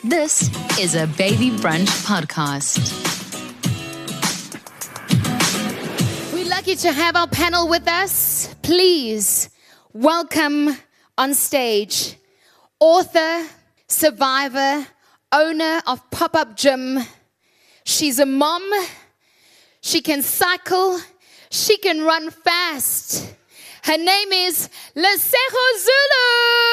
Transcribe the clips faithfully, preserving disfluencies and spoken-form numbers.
This is a Baby Brunch podcast. We're lucky to have our panel with us. Please welcome on stage author, survivor, owner of Pop-Up Gym. She's a mom. She can cycle. She can run fast. Her name is Lesego Zulu.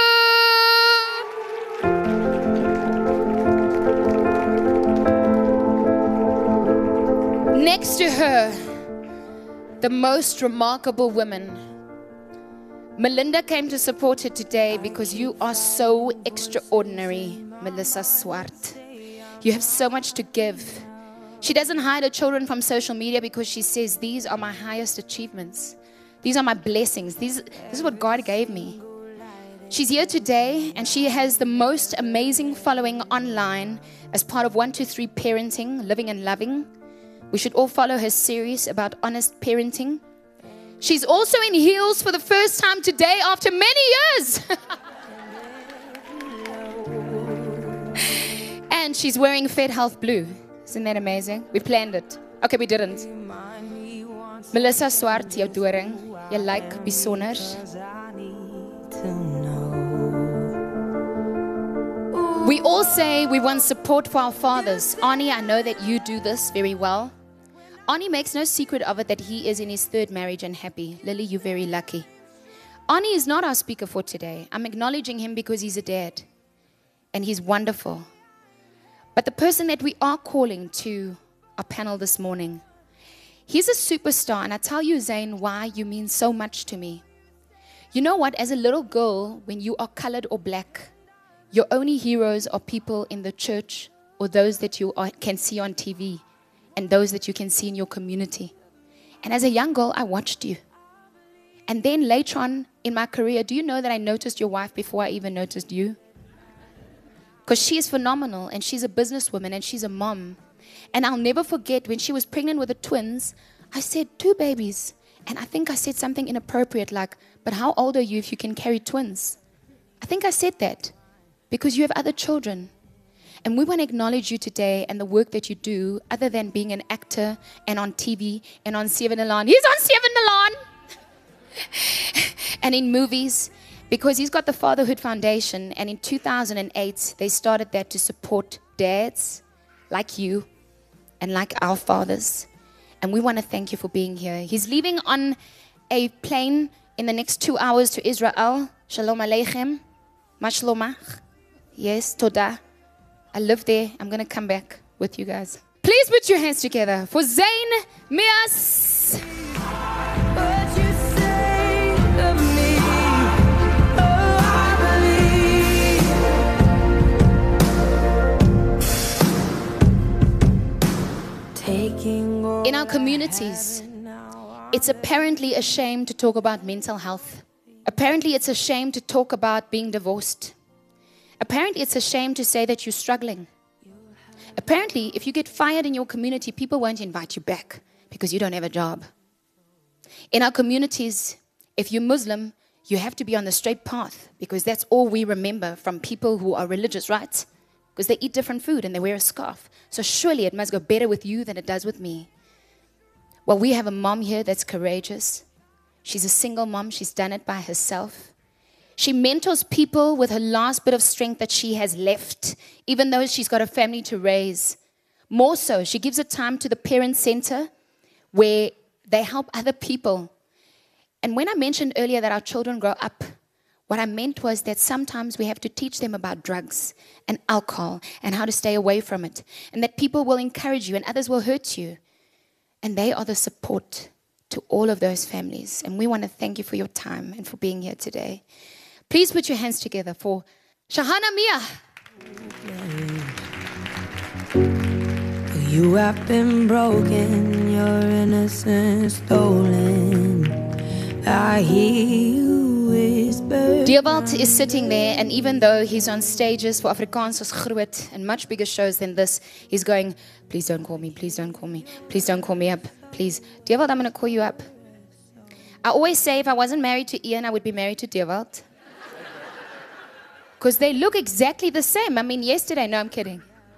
Next to her, the most remarkable woman. Melinda came to support her today because you are so extraordinary, Melissa Swart. You have so much to give. She doesn't hide her children from social media because she says, these are my highest achievements. These are my blessings. These, this is what God gave me. She's here today and she has the most amazing following online as part of one two three Parenting, Living and Loving. We should all follow her series about honest parenting. She's also in heels for the first time today after many years. And she's wearing Fed Health Blue. Isn't that amazing? We planned it. Okay, we didn't. Melissa Swart, jou doring. Jy lyk besonder. We all say we want support for our fathers. Arnie, I know that you do this very well. Arnie makes no secret of it that he is in his third marriage and happy. Lily, you're very lucky. Arnie is not our speaker for today. I'm acknowledging him because he's a dad. And he's wonderful. But the person that we are calling to our panel this morning, he's a superstar. And I tell you, Zane, why you mean so much to me. You know what? As a little girl, when you are colored or black, your only heroes are people in the church or those that you are, can see on T V and those that you can see in your community. And as a young girl, I watched you. And then later on in my career, do you know that I noticed your wife before I even noticed you? Because she is phenomenal and she's a businesswoman and she's a mom. And I'll never forget when she was pregnant with the twins, I said, two babies. And I think I said something inappropriate like, but how old are you if you can carry twins? I think I said that. Because you have other children. And we want to acknowledge you today and the work that you do, other than being an actor and on T V and on Seven Alarm. He's on Seven Alarm! And in movies, because he's got the Fatherhood Foundation. And in two thousand eight, they started that to support dads like you and like our fathers. And we want to thank you for being here. He's leaving on a plane in the next two hours to Israel. Shalom Aleichem. Mashlomach. Yes, Toda. I live there. I'm going to come back with you guys. Please put your hands together for Zane Mias. What you say of me, oh, I believe. Taking In our communities, it's apparently a shame to talk about mental health. Apparently, it's a shame to talk about being divorced. Apparently, it's a shame to say that you're struggling. Apparently, if you get fired in your community, people won't invite you back because you don't have a job. In our communities, if you're Muslim, you have to be on the straight path because that's all we remember from people who are religious, right? Because they eat different food and they wear a scarf. So surely it must go better with you than it does with me. Well, we have a mom here that's courageous. She's a single mom. She's done it by herself. She mentors people with her last bit of strength that she has left, even though she's got a family to raise. More so, she gives her time to the parent center where they help other people. And when I mentioned earlier that our children grow up, what I meant was that sometimes we have to teach them about drugs and alcohol and how to stay away from it. And that people will encourage you and others will hurt you. And they are the support to all of those families. And we want to thank you for your time and for being here today. Please put your hands together for Shahana Mia. You have been broken, your innocence stolen. I hear you whisper. Dewald is sitting there, and even though he's on stages for Afrikaans as groot and much bigger shows than this, he's going, please don't call me, please don't call me, please don't call me up, please. Dewald, I'm going to call you up. I always say if I wasn't married to Ian, I would be married to Dewald. because they look exactly the same. I mean, yesterday, no, I'm kidding.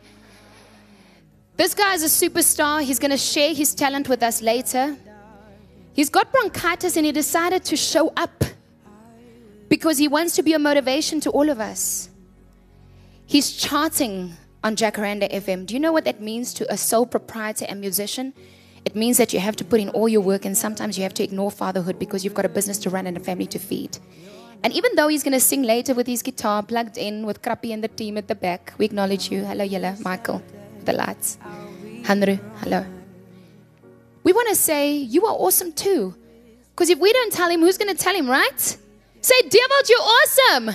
This guy is a superstar. He's going to share his talent with us later. He's got bronchitis and he decided to show up because he wants to be a motivation to all of us. He's charting on Jacaranda F M. Do you know what that means to a sole proprietor and musician? It means that you have to put in all your work, and sometimes you have to ignore fatherhood because you've got a business to run and a family to feed. And even though he's going to sing later with his guitar plugged in with Krappie and the team at the back, we acknowledge you. Hello, Yella, Michael, the lights. Hanru, hello. We want to say, you are awesome too. Because if we don't tell him, who's going to tell him, right? Say, Deerwold, you're awesome.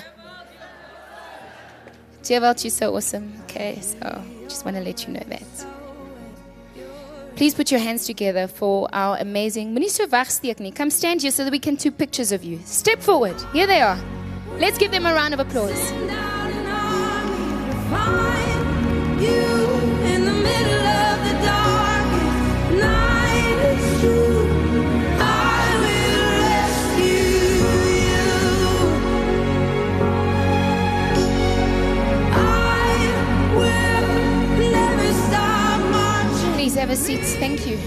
Deerwold, you're so awesome. Okay, so just want to let you know that. Please put your hands together for our amazing... Come stand here so that we can take pictures of you. Step forward. Here they are. Let's give them a round of applause. Please have a seat. Thank you.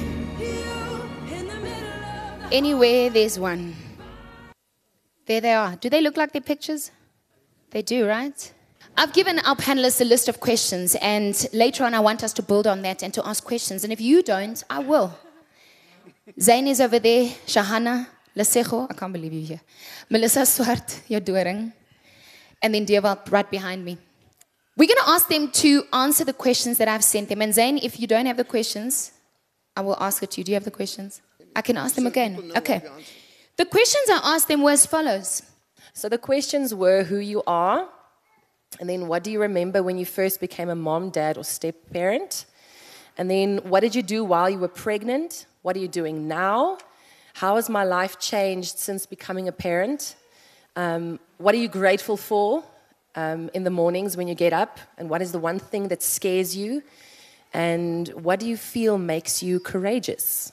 Anywhere there's one. There they are. Do they look like their pictures? They do, right? I've given our panelists a list of questions, and later on I want us to build on that and to ask questions. And if you don't, I will. Zayn is over there. Shahana, Lesego, I can't believe you're here. Melissa Swart, Jodoring. And then Deerwold right behind me. We're going to ask them to answer the questions that I've sent them. And Zayn, if you don't have the questions, I will ask it to you. Do you have the questions? I can ask them again. Okay. The questions I asked them were as follows. So the questions were who you are, and then what do you remember when you first became a mom, dad, or step-parent? And then what did you do while you were pregnant? What are you doing now? How has my life changed since becoming a parent? Um, what are you grateful for um, in the mornings when you get up? And what is the one thing that scares you? And what do you feel makes you courageous?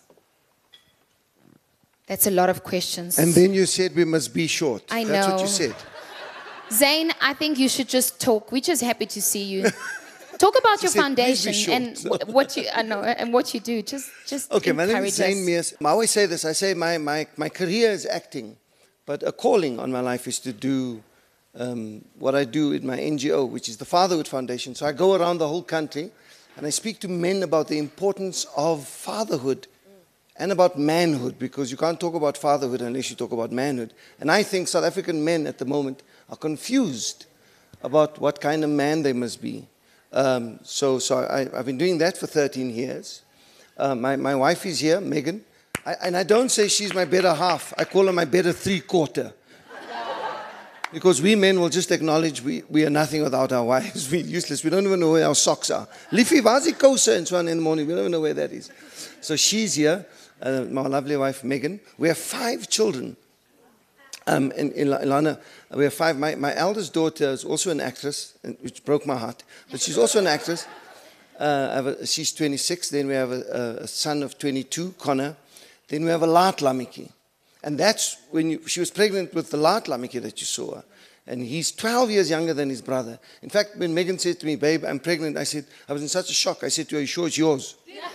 That's a lot of questions. And then you said we must be short. I That's know. what you said. Zayn, I think you should just talk. We're just happy to see you. Talk about She your said, foundation "Please be and short." wh- what you I know and what you do. Just just Okay, my name encourage is Zayn us. Mears. I always say this. I say my, my, my career is acting, but a calling on my life is to do um, what I do in my N G O, which is the Fatherhood Foundation. So I go around the whole country and I speak to men about the importance of fatherhood and about manhood, because you can't talk about fatherhood unless you talk about manhood. And I think South African men at the moment are confused about what kind of man they must be. Um, so so I, I've been doing that for thirteen years. Uh, my, my wife is here, Megan. I, and I don't say she's my better half. I call her my better three-quarter. Because we men will just acknowledge we, we are nothing without our wives. We're useless. We don't even know where our socks are. Liffy, where's the kousa and so on in the morning? We don't even know where that is. So she's here, uh, my lovely wife, Megan. We have five children. Um, in, in Lana, we have five. My, my eldest daughter is also an actress, which broke my heart. But she's also an actress. Uh, I have a, she's twenty-six. Then we have a, a son of twenty-two, Connor. Then we have a Laat Lamiki. And that's when you, she was pregnant with the Laat Lamiki that you saw. And he's twelve years younger than his brother. In fact, when Megan said to me, babe, I'm pregnant, I said, I was in such a shock. I said to her, are you sure it's yours?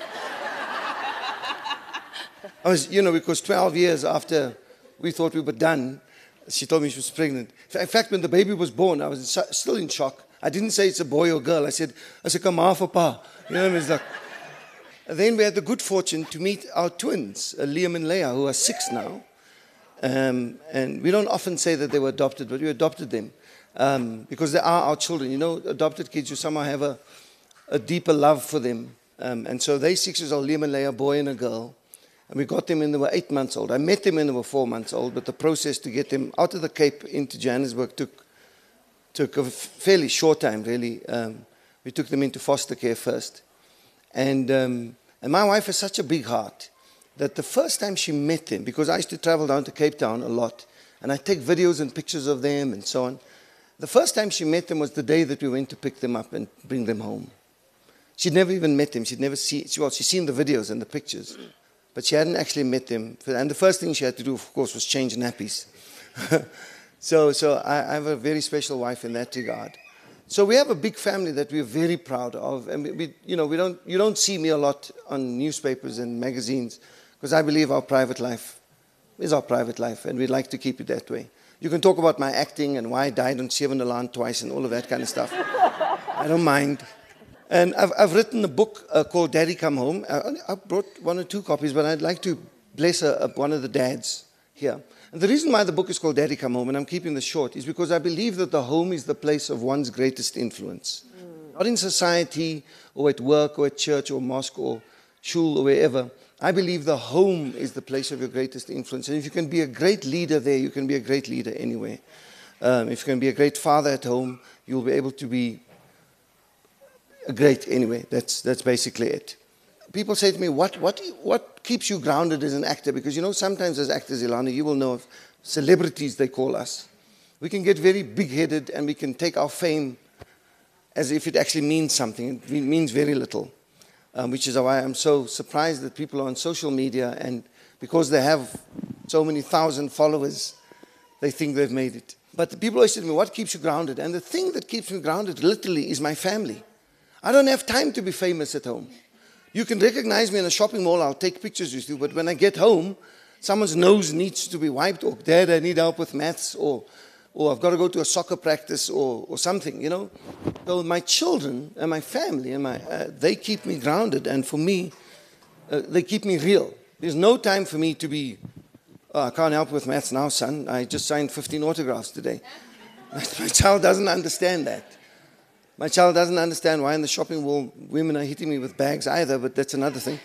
I was, you know, because twelve years after we thought we were done, she told me she was pregnant. In fact, when the baby was born, I was still in shock. I didn't say it's a boy or girl. I said, I said, come on, papa. You know what I mean? It's like, and then we had the good fortune to meet our twins, uh, Liam and Leah, who are six now. Um, and we don't often say that they were adopted, but we adopted them um, because they are our children. You know, adopted kids, you somehow have a, a deeper love for them. Um, and so they six years old, Liam and Leah, a boy and a girl. And we got them when they were eight months old. I met them when they were four months old, but the process to get them out of the Cape into Johannesburg took took a fairly short time, really. Um, we took them into foster care first. And, um, and my wife has such a big heart that the first time she met them, because I used to travel down to Cape Town a lot, and I take videos and pictures of them and so on. The first time she met them was the day that we went to pick them up and bring them home. She'd never even met them. She'd never seen, well, she'd seen the videos and the pictures, but she hadn't actually met them. And the first thing she had to do, of course, was change nappies. So, so I, I have a very special wife in that regard. So we have a big family that we're very proud of, and we, we, you know, we don't, you don't see me a lot on newspapers and magazines, because I believe our private life is our private life, and we'd like to keep it that way. You can talk about my acting and why I died on Seven Alarm twice and all of that kind of stuff. I don't mind. And I've, I've written a book uh, called Daddy Come Home. I, I brought one or two copies, but I'd like to bless a, a, one of the dads here. And the reason why the book is called Daddy Come Home, and I'm keeping this short, is because I believe that the home is the place of one's greatest influence. Mm. Not in society, or at work, or at church, or mosque, or shul, or wherever. I believe the home is the place of your greatest influence. And if you can be a great leader there, you can be a great leader anywhere. Um, if you can be a great father at home, you'll be able to be a great anyway. That's, that's basically it. People say to me, what, what, what keeps you grounded as an actor? Because, you know, sometimes as actors, Ilana, you will know of celebrities, they call us. We can get very big-headed and we can take our fame as if it actually means something. It means very little, um, which is why I'm so surprised that people are on social media, and because they have so many thousand followers, they think they've made it. But the people always say to me, what keeps you grounded? And the thing that keeps me grounded, literally, is my family. I don't have time to be famous at home. You can recognize me in a shopping mall, I'll take pictures with you, but when I get home, someone's nose needs to be wiped, or Dad, I need help with maths, or, or I've got to go to a soccer practice, or, or something, you know. So my children and my family, and my, uh, they keep me grounded, and for me, uh, they keep me real. There's no time for me to be, oh, I can't help with maths now, son. I just signed fifteen autographs today. My child doesn't understand that. My child doesn't understand why in the shopping mall women are hitting me with bags either, but that's another thing.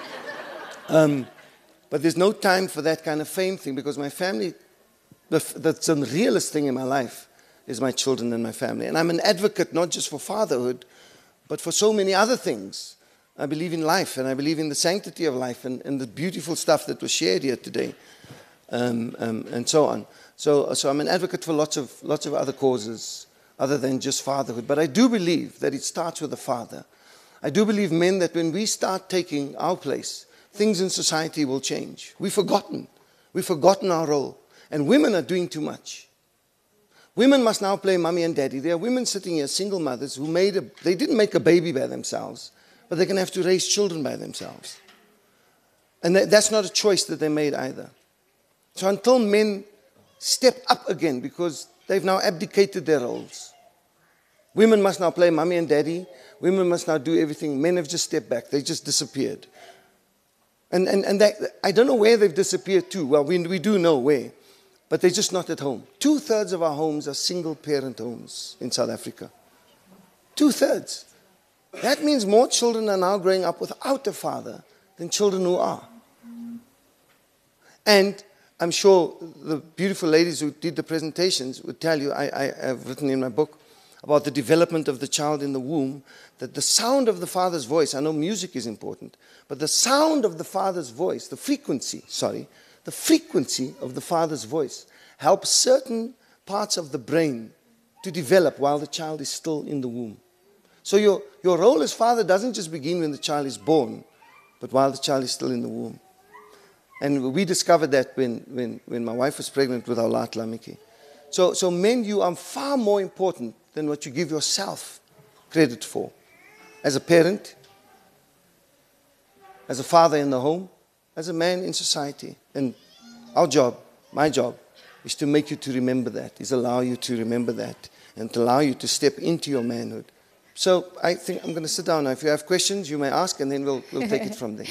Um, but there's no time for that kind of fame thing, because my family, the, that's the realest thing in my life, is my children and my family. And I'm an advocate not just for fatherhood, but for so many other things. I believe in life, and I believe in the sanctity of life, and, and the beautiful stuff that was shared here today, um, um, and so on. So, so I'm an advocate for lots of, lots of other causes, other than just fatherhood. But I do believe that it starts with the father. I do believe, men, that when we start taking our place, things in society will change. We've forgotten. We've forgotten our role. And women are doing too much. Women must now play mommy and daddy. There are women sitting here, single mothers, who made a, they didn't make a baby by themselves, but they're going to have to raise children by themselves. And that, that's not a choice that they made either. So until men step up again, because they've now abdicated their roles. Women must now play mommy and daddy. Women must now do everything. Men have just stepped back. They just disappeared. And, and, and that, I don't know where they've disappeared to. Well, we, we do know where. But they're just not at home. Two-thirds of our homes are single-parent homes in South Africa. Two-thirds. That means more children are now growing up without a father than children who are. And I'm sure the beautiful ladies who did the presentations would tell you, I, I have written in my book about the development of the child in the womb, that the sound of the father's voice, I know music is important, but the sound of the father's voice, the frequency, sorry, the frequency of the father's voice helps certain parts of the brain to develop while the child is still in the womb. So your, your role as father doesn't just begin when the child is born, but while the child is still in the womb. And we discovered that when, when, when my wife was pregnant with our late Lamiki. So, so men, you are far more important than what you give yourself credit for. As a parent, as a father in the home, as a man in society. And our job, my job, is to make you to remember that, is allow you to remember that, and to allow you to step into your manhood. So I think I'm going to sit down now. If you have questions, you may ask, and then we'll, we'll take it from there.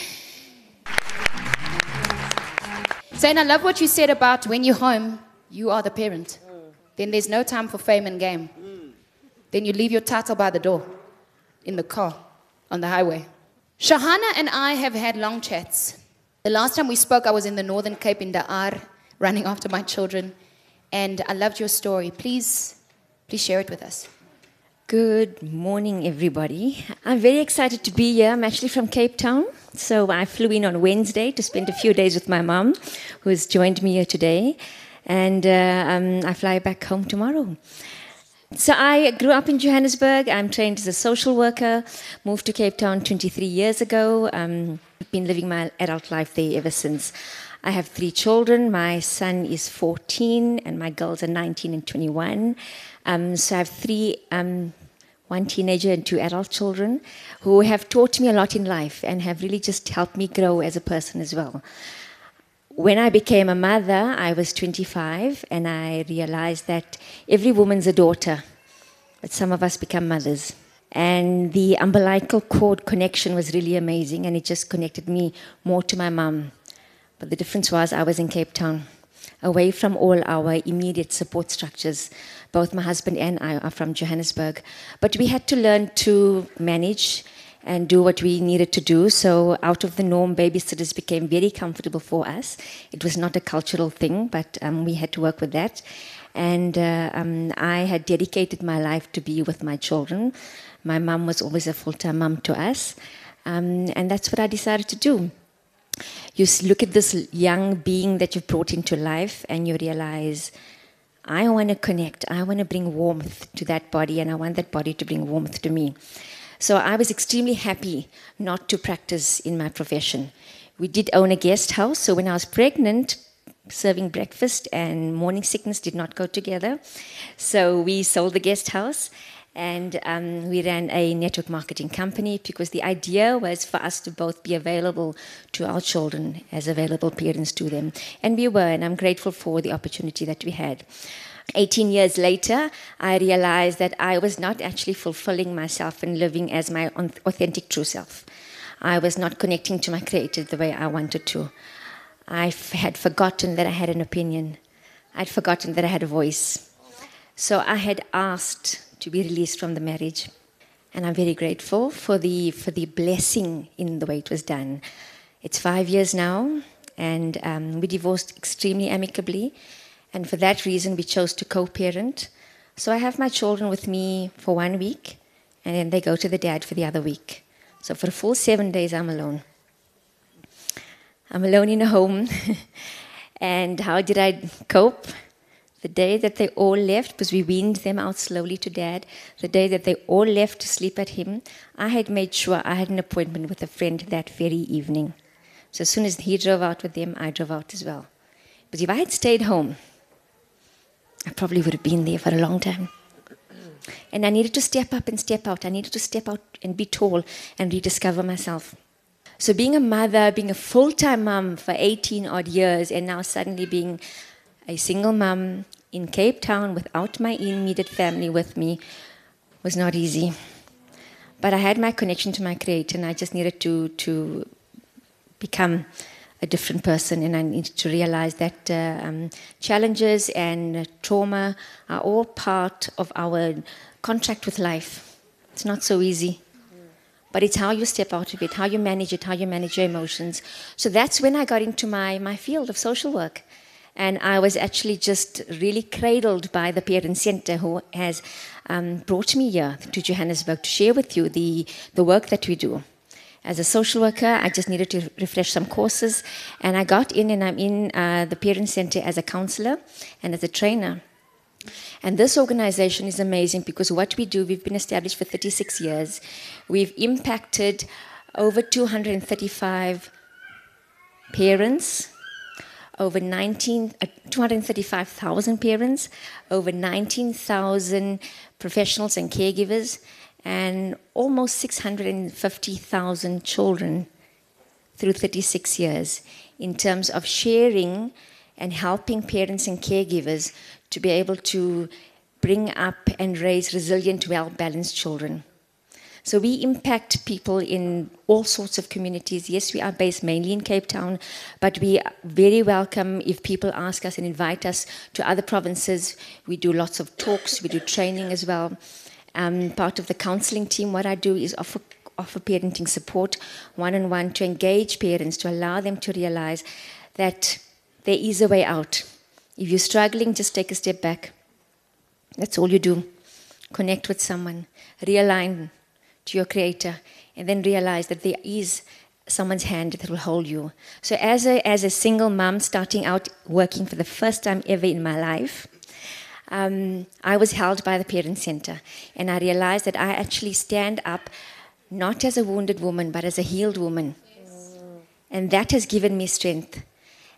Zane, I love what you said about when you're home, you are the parent. Mm. Then there's no time for fame and game. Mm. Then you leave your title by the door, in the car, on the highway. Shahana and I have had long chats. The last time we spoke, I was in the Northern Cape in Daar, running after my children. And I loved your story. Please, please share it with us. Good morning, everybody. I'm very excited to be here. I'm actually from Cape Town. So I flew in on Wednesday to spend a few days with my mom, who has joined me here today. And uh, um, I fly back home tomorrow. So I grew up in Johannesburg. I'm trained as a social worker. Moved to Cape Town twenty-three years ago. Um, I've been living my adult life there ever since. I have three children. My son is fourteen, and my girls are nineteen and twenty-one. Um, so I have three, um, one teenager and two adult children who have taught me a lot in life and have really just helped me grow as a person as well. When I became a mother, I was twenty-five, and I realized that every woman's a daughter, but some of us become mothers. And the umbilical cord connection was really amazing, and it just connected me more to my mum. But the difference was I was in Cape Town, away from all our immediate support structures. Both my husband and I are from Johannesburg. But we had to learn to manage and do what we needed to do. So out of the norm, babysitters became very comfortable for us. It was not a cultural thing, but um, we had to work with that. And uh, um, I had dedicated my life to be with my children. My mum was always a full-time mum to us. Um, and that's what I decided to do. You look at this young being that you've brought into life and you realize, I want to connect. I want to bring warmth to that body, and I want that body to bring warmth to me. So I was extremely happy not to practice in my profession. We did own a guest house, so when I was pregnant, serving breakfast and morning sickness did not go together. So we sold the guest house, and um, we ran a network marketing company because the idea was for us to both be available to our children as available parents to them. And we were, and I'm grateful for the opportunity that we had. eighteen years later, I realized that I was not actually fulfilling myself and living as my authentic true self. I was not connecting to my Creator the way I wanted to. I had forgotten that I had an opinion. I'd forgotten that I had a voice. So I had asked to be released from the marriage. And I'm very grateful for the for the blessing in the way it was done. It's five years now, and um, we divorced extremely amicably. And for that reason, we chose to co-parent. So I have my children with me for one week, and then they go to the dad for the other week. So for a full seven days, I'm alone. I'm alone in a home. And how did I cope? The day that they all left, because we weaned them out slowly to dad, the day that they all left to sleep at him, I had made sure I had an appointment with a friend that very evening. So as soon as he drove out with them, I drove out as well. But if I had stayed home, I probably would have been there for a long time. And I needed to step up and step out. I needed to step out and be tall and rediscover myself. So being a mother, being a full-time mom for eighteen odd years, and now suddenly being a single mom in Cape Town without my immediate family with me was not easy. But I had my connection to my Creator, and I just needed to, to become a different person, and I needed to realize that uh, um, challenges and uh, trauma are all part of our contract with life. It's not so easy. But it's how you step out of it, how you manage it, how you manage your emotions. So that's when I got into my, my field of social work. And I was actually just really cradled by the Parent Center, who has um, brought me here to Johannesburg to share with you the, the work that we do. As a social worker, I just needed to refresh some courses. And I got in, and I'm in uh, the Parent Center as a counselor and as a trainer. And this organization is amazing because what we do, we've been established for thirty-six years. We've impacted over two hundred thirty-five parents, over nineteen, uh, two hundred thirty-five thousand parents, over nineteen thousand professionals and caregivers, and almost six hundred fifty thousand children through thirty-six years in terms of sharing and helping parents and caregivers to be able to bring up and raise resilient, well-balanced children. So we impact people in all sorts of communities. Yes, we are based mainly in Cape Town, but we are very welcome if people ask us and invite us to other provinces. We do lots of talks, we do training as well. Um, part of the counseling team, what I do is offer, offer parenting support one-on-one to engage parents, to allow them to realize that there is a way out. If you're struggling, just take a step back. That's all you do. Connect with someone, realign to your Creator, and then realize that there is someone's hand that will hold you. So as a, as a single mom starting out working for the first time ever in my life, um, I was held by the Parent Center, and I realized that I actually stand up not as a wounded woman, but as a healed woman. Yes. And that has given me strength.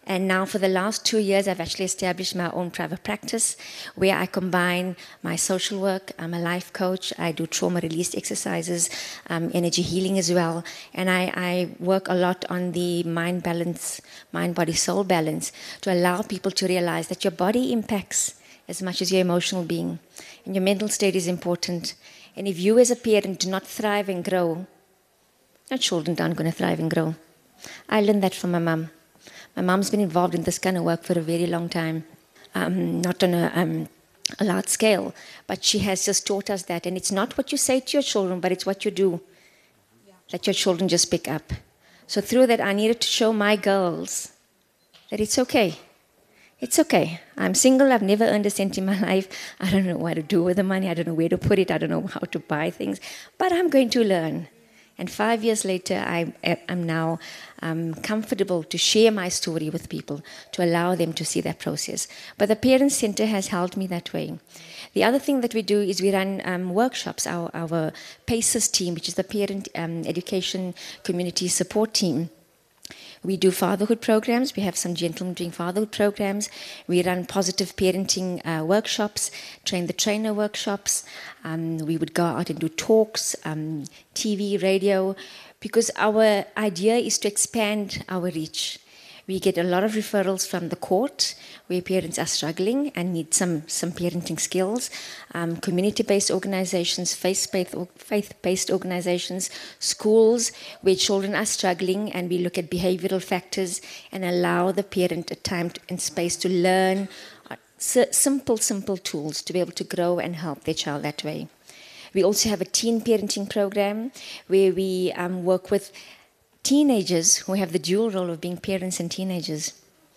And now for the last two years, I've actually established my own private practice where I combine my social work. I'm a life coach. I do trauma release exercises, um, energy healing as well. And I, I work a lot on the mind balance, mind, body, soul balance to allow people to realize that your body impacts as much as your emotional being. And your mental state is important. And if you as a parent do not thrive and grow, your children aren't going to thrive and grow. I learned that from my mum. My mom's been involved in this kind of work for a very long time, um, not on a, um, a large scale, but she has just taught us that. And it's not what you say to your children, but it's what you do that your children just pick up. So through that, I needed to show my girls that it's okay. It's okay. I'm single. I've never earned a cent in my life. I don't know what to do with the money. I don't know where to put it. I don't know how to buy things. But I'm going to learn. And five years later, I am now um, comfortable to share my story with people, to allow them to see that process. But the Parent Center has helped me that way. The other thing that we do is we run um, workshops. Our, our PACES team, which is the Parent um, Education Community Support Team, we do fatherhood programs. We have some gentlemen doing fatherhood programs. We run positive parenting uh, workshops, train the trainer workshops. Um, we would go out and do talks, um, T V, radio, because our idea is to expand our reach. We get a lot of referrals from the court where parents are struggling and need some, some parenting skills. Um, community-based organizations, faith-based, faith-based organizations, schools where children are struggling, and we look at behavioral factors and allow the parent a time and space to learn simple, simple tools to be able to grow and help their child that way. We also have a teen parenting program where we um, work with teenagers who have the dual role of being parents and teenagers.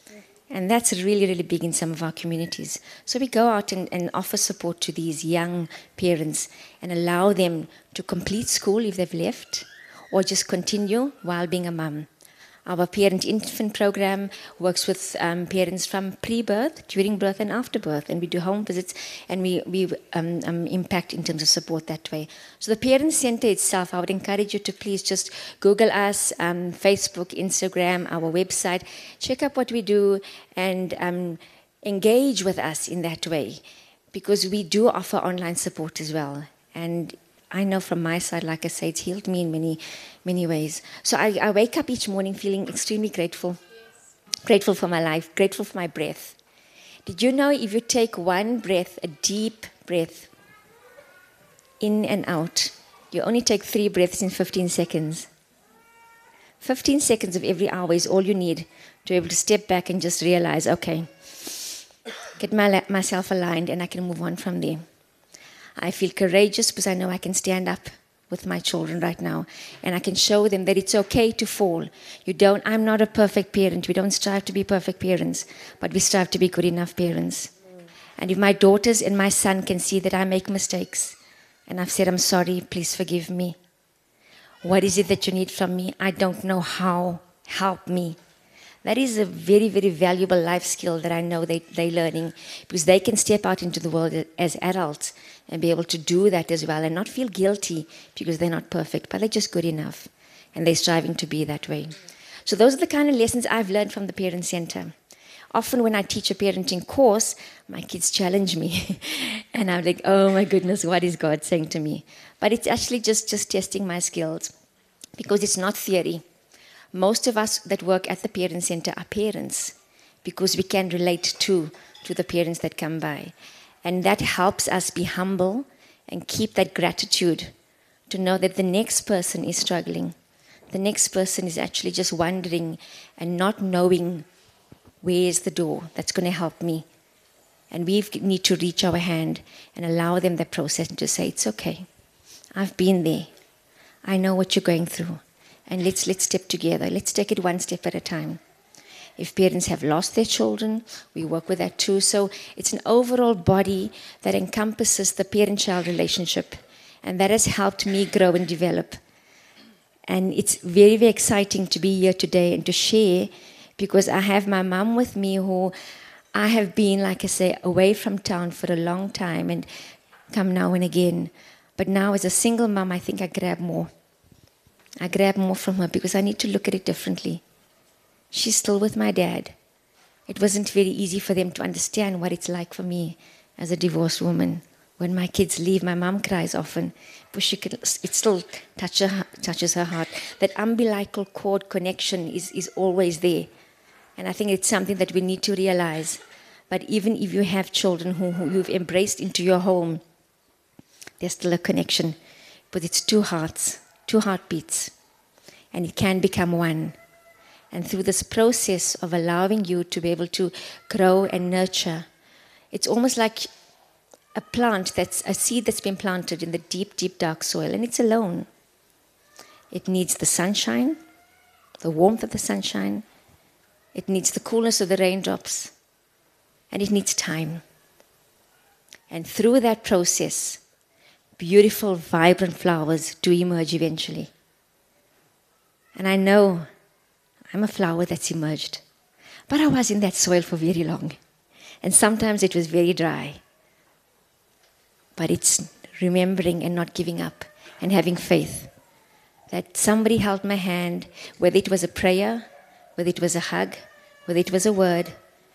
And that's really, really big in some of our communities. So we go out and, and offer support to these young parents and allow them to complete school if they've left, or just continue while being a mum. Our parent-infant program works with um, parents from pre-birth, during birth, and after birth. And we do home visits, and we, we um, um, impact in terms of support that way. So the Parent Center itself, I would encourage you to please just Google us, um, Facebook, Instagram, our website. Check out what we do and um, engage with us in that way, because we do offer online support as well. And I know from my side, like I say, it's healed me in many, many ways. So I, I wake up each morning feeling extremely grateful. Yes. Grateful for my life, grateful for my breath. Did you know if you take one breath, a deep breath, in and out, you only take three breaths in fifteen seconds. fifteen seconds of every hour is all you need to be able to step back and just realize, okay, get my, myself aligned and I can move on from there. I feel courageous because I know I can stand up with my children right now, and I can show them that it's okay to fall. You don't, I'm not a perfect parent. We don't strive to be perfect parents, but we strive to be good enough parents. And if my daughters and my son can see that I make mistakes, and I've said, I'm sorry, please forgive me. What is it that you need from me? I don't know how. Help me. That is a very, very valuable life skill that I know they, they're learning, because they can step out into the world as adults and be able to do that as well and not feel guilty because they're not perfect, but they're just good enough and they're striving to be that way. So those are the kind of lessons I've learned from the Parent Center. Often when I teach a parenting course, my kids challenge me and I'm like, oh my goodness, what is God saying to me? But it's actually just, just testing my skills, because it's not theory. Most of us that work at the Parent Center are parents, because we can relate to, to the parents that come by. And that helps us be humble and keep that gratitude to know that the next person is struggling. The next person is actually just wondering and not knowing where's the door that's going to help me. And we need to reach our hand and allow them that process and to say, it's okay. I've been there. I know what you're going through. And let's let's step together. Let's take it one step at a time. If parents have lost their children, we work with that too. So it's an overall body that encompasses the parent-child relationship. And that has helped me grow and develop. And it's very, very exciting to be here today and to share, because I have my mum with me, who I have been, like I say, away from town for a long time and come now and again. But now as a single mum, I think I grab more. I grab more from her because I need to look at it differently. She's still with my dad. It wasn't very easy for them to understand what it's like for me as a divorced woman. When my kids leave, my mom cries often, but she can, it still touch her, touches her heart. That umbilical cord connection is, is always there. And I think it's something that we need to realize. But even if you have children who, who you've embraced into your home, there's still a connection. But it's two hearts, two heartbeats. And it can become one. And through this process of allowing you to be able to grow and nurture, it's almost like a plant, that's a seed that's been planted in the deep, deep, dark soil, and it's alone. It needs the sunshine, the warmth of the sunshine. It needs the coolness of the raindrops. And it needs time. And through that process, beautiful, vibrant flowers do emerge eventually. And I know I'm a flower that's emerged. But I was in that soil for very long. And sometimes it was very dry. But it's remembering and not giving up and having faith that somebody held my hand, whether it was a prayer, whether it was a hug, whether it was a word.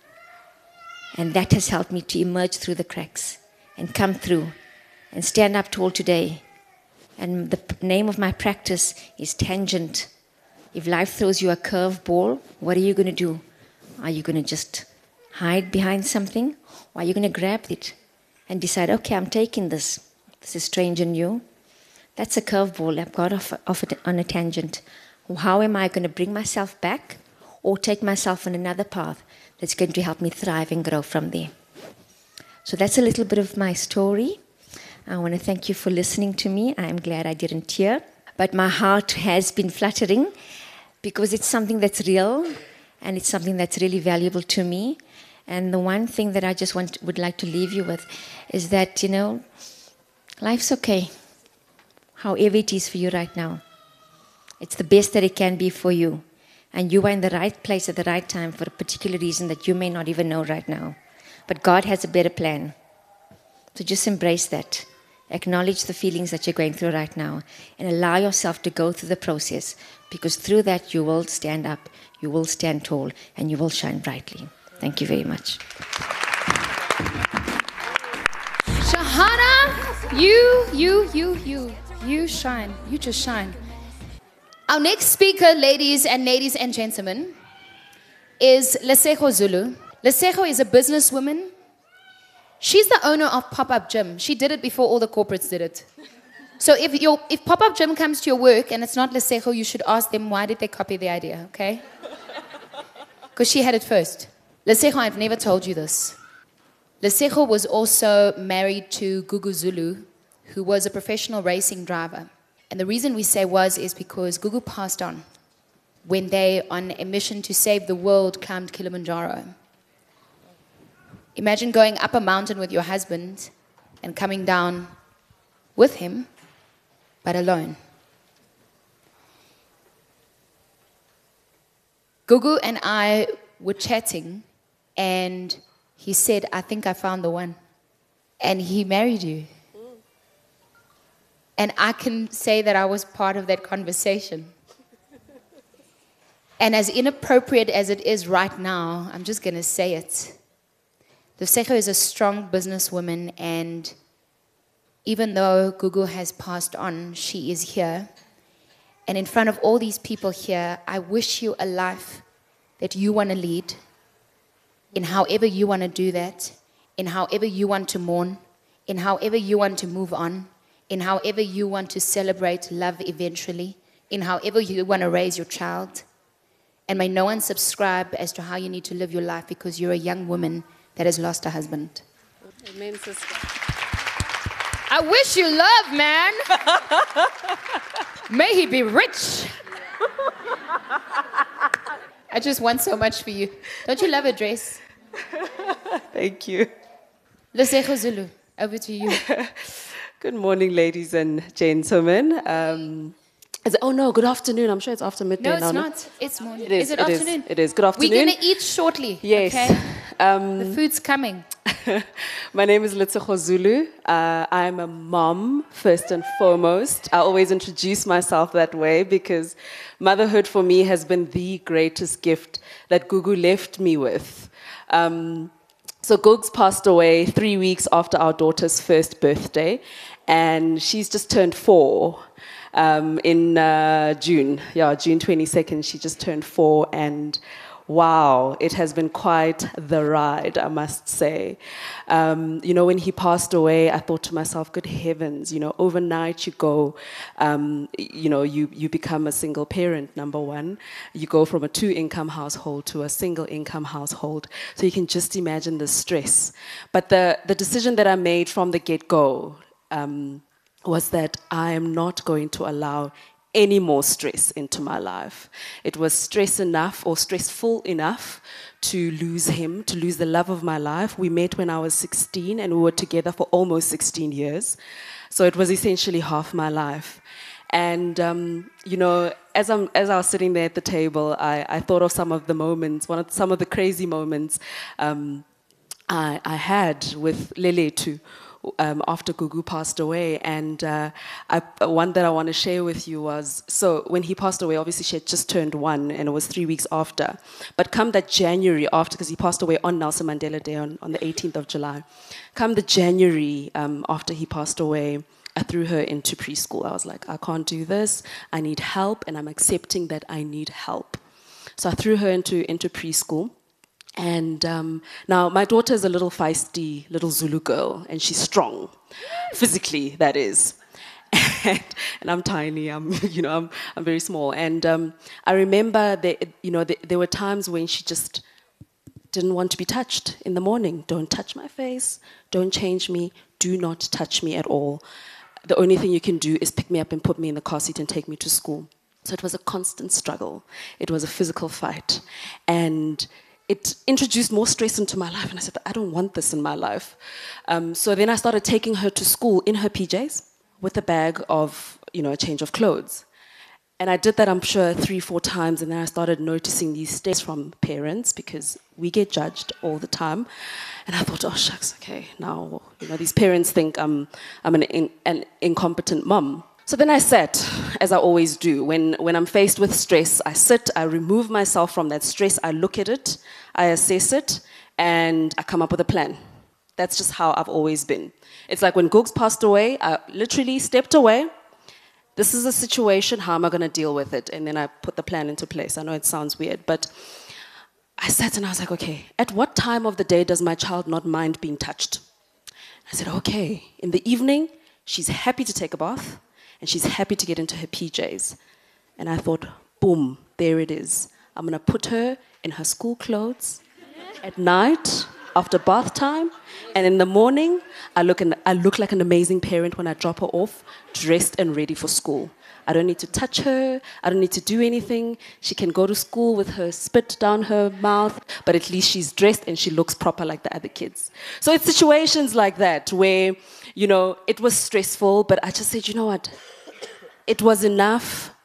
And that has helped me to emerge through the cracks and come through and stand up tall today. And the p- name of my practice is Tangent. If life throws you a curved ball, what are you going to do? Are you going to just hide behind something? Or are you going to grab it and decide, okay, I'm taking this. This is strange and new. That's a curveball. I've got off, off it on a tangent. How am I going to bring myself back or take myself on another path that's going to help me thrive and grow from there? So that's a little bit of my story. I want to thank you for listening to me. I'm glad I didn't tear. But my heart has been fluttering because it's something that's real and it's something that's really valuable to me. And the one thing that I just want would like to leave you with is that, you know, life's okay, however it is for you right now. It's the best that it can be for you. And you are in the right place at the right time for a particular reason that you may not even know right now. But God has a better plan. So just embrace that. Acknowledge the feelings that you're going through right now and allow yourself to go through the process, because through that you will stand up, you will stand tall, and you will shine brightly. Thank you very much. Shahana, you, you, you, you, you shine. You just shine. Our next speaker, ladies and ladies and gentlemen, is Lesego Zulu. Lesego is a businesswoman. She's the owner of Pop-Up Gym. She did it before all the corporates did it. So if your if Pop-Up Gym comes to your work and it's not Lesego, you should ask them why did they copy the idea, okay? Because she had it first. Lesego, I've never told you this. Lesego was also married to Gugu Zulu, who was a professional racing driver. And the reason we say was is because Gugu passed on when they, on a mission to save the world, climbed Kilimanjaro. Imagine going up a mountain with your husband and coming down with him, but alone. Gugu and I were chatting, and he said, I think I found the one. And he married you. And I can say that I was part of that conversation. And as inappropriate as it is right now, I'm just going to say it. Lesego is a strong businesswoman, and even though Gugu has passed on, she is here. And in front of all these people here, I wish you a life that you want to lead, in however you want to do that, in however you want to mourn, in however you want to move on, in however you want to celebrate love eventually, in however you want to raise your child. And may no one subscribe as to how you need to live your life, because you're a young woman that has lost a husband. Amen, sister. I wish you love, man. May he be rich. I just want so much for you. Don't you love a dress? Thank you. Lesego Zulu, over to you. Good morning, ladies and gentlemen. Um, is it, oh no, good afternoon. I'm sure it's after midday No, it's now. No? not. It's morning. It is, Is it, it is, afternoon? it is. Good afternoon. We're going to eat shortly. Yes. Okay? Um, The food's coming. My name is Lesego Zulu. Uh, I'm a mom, first and foremost. I always introduce myself that way because motherhood for me has been the greatest gift that Gugu left me with. Um, so Googs passed away three weeks after our daughter's first birthday, and she's just turned four um, in uh, June. Yeah, June twenty-second, she just turned four, and wow, it has been quite the ride, I must say. Um, you know, when he passed away, I thought to myself, good heavens, you know, overnight you go, um, you know, you, you become a single parent, number one. You go from a two-income household to a single-income household. So you can just imagine the stress. But the, the decision that I made from the get-go um, was that I am not going to allow any more stress into my life. It was stress enough or stressful enough to lose him, to lose the love of my life. We met when I was sixteen and we were together for almost sixteen years. So it was essentially half my life. And, um, you know, as, I'm, as I was sitting there at the table, I, I thought of some of the moments, one of some of the crazy moments um, I, I had with Leletu, Um, after Gugu passed away. And uh, I, one that I want to share with you was, so when he passed away, obviously she had just turned one and it was three weeks after. But come that January after, because he passed away on Nelson Mandela Day on, on the eighteenth of July, come the January um, after he passed away, I threw her into preschool. I was like, I can't do this, I need help, and I'm accepting that I need help. So I threw her into, into preschool. And um, now my daughter is a little feisty little Zulu girl, and she's strong, physically, that is. And, and I'm tiny. I'm, you know, I'm, I'm very small. And um, I remember that, you know, the, there were times when she just didn't want to be touched in the morning. Don't touch my face. Don't change me. Do not touch me at all. The only thing you can do is pick me up and put me in the car seat and take me to school. So it was a constant struggle. It was a physical fight, and it introduced more stress into my life, and I said, I don't want this in my life. Um, so then I started taking her to school in her P Js with a bag of, you know, a change of clothes. And I did that, I'm sure, three, four times, and then I started noticing these stares from parents because we get judged all the time. And I thought, oh, shucks, okay, now, you know, these parents think I'm, I'm an, in, an incompetent mom. So then I sat, as I always do. When, when I'm faced with stress, I sit, I remove myself from that stress, I look at it, I assess it, and I come up with a plan. That's just how I've always been. It's like when Googs passed away, I literally stepped away. This is a situation, how am I going to deal with it? And then I put the plan into place. I know it sounds weird, but I sat and I was like, okay, at what time of the day does my child not mind being touched? I said, okay, in the evening, she's happy to take a bath, and she's happy to get into her P Js. And I thought, boom, there it is. I'm going to put her in her school clothes at night after bath time. And in the morning, I look, an, I look like an amazing parent when I drop her off, dressed and ready for school. I don't need to touch her. I don't need to do anything. She can go to school with her spit down her mouth, but at least she's dressed and she looks proper like the other kids. So it's situations like that where, you know, it was stressful, but I just said, you know what? It was enough.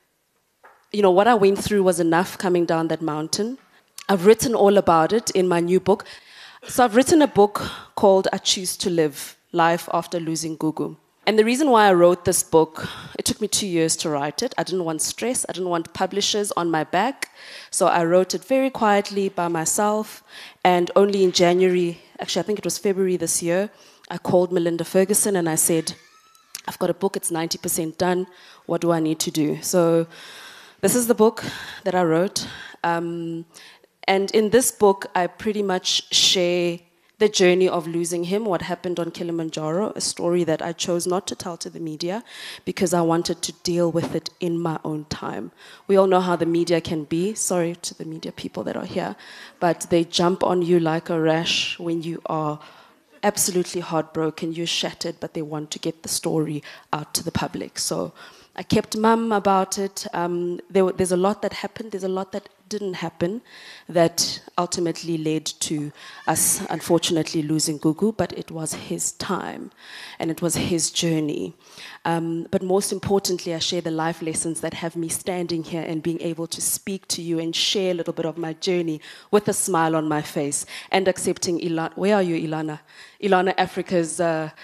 You know, what I went through was enough coming down that mountain. I've written all about it in my new book. So I've written a book called I Choose to Live, Life After Losing Gugu. And the reason why I wrote this book, it took me two years to write it. I didn't want stress. I didn't want publishers on my back. So I wrote it very quietly by myself. And only in January, actually I think it was February this year, I called Melinda Ferguson and I said, I've got a book, it's ninety percent done. What do I need to do? So this is the book that I wrote. Um, and in this book, I pretty much share the journey of losing him, what happened on Kilimanjaro, a story that I chose not to tell to the media because I wanted to deal with it in my own time. We all know how the media can be. Sorry to the media people that are here, but they jump on you like a rash when you are absolutely heartbroken, you're shattered, but they want to get the story out to the public. So I kept mum about it. Um, there, there's a lot that happened. There's a lot that didn't happen that ultimately led to us, unfortunately, losing Gugu, but it was his time and it was his journey. Um, but most importantly, I share the life lessons that have me standing here and being able to speak to you and share a little bit of my journey with a smile on my face and accepting Ilana. Where are you, Ilana? Ilana, Africa's uh,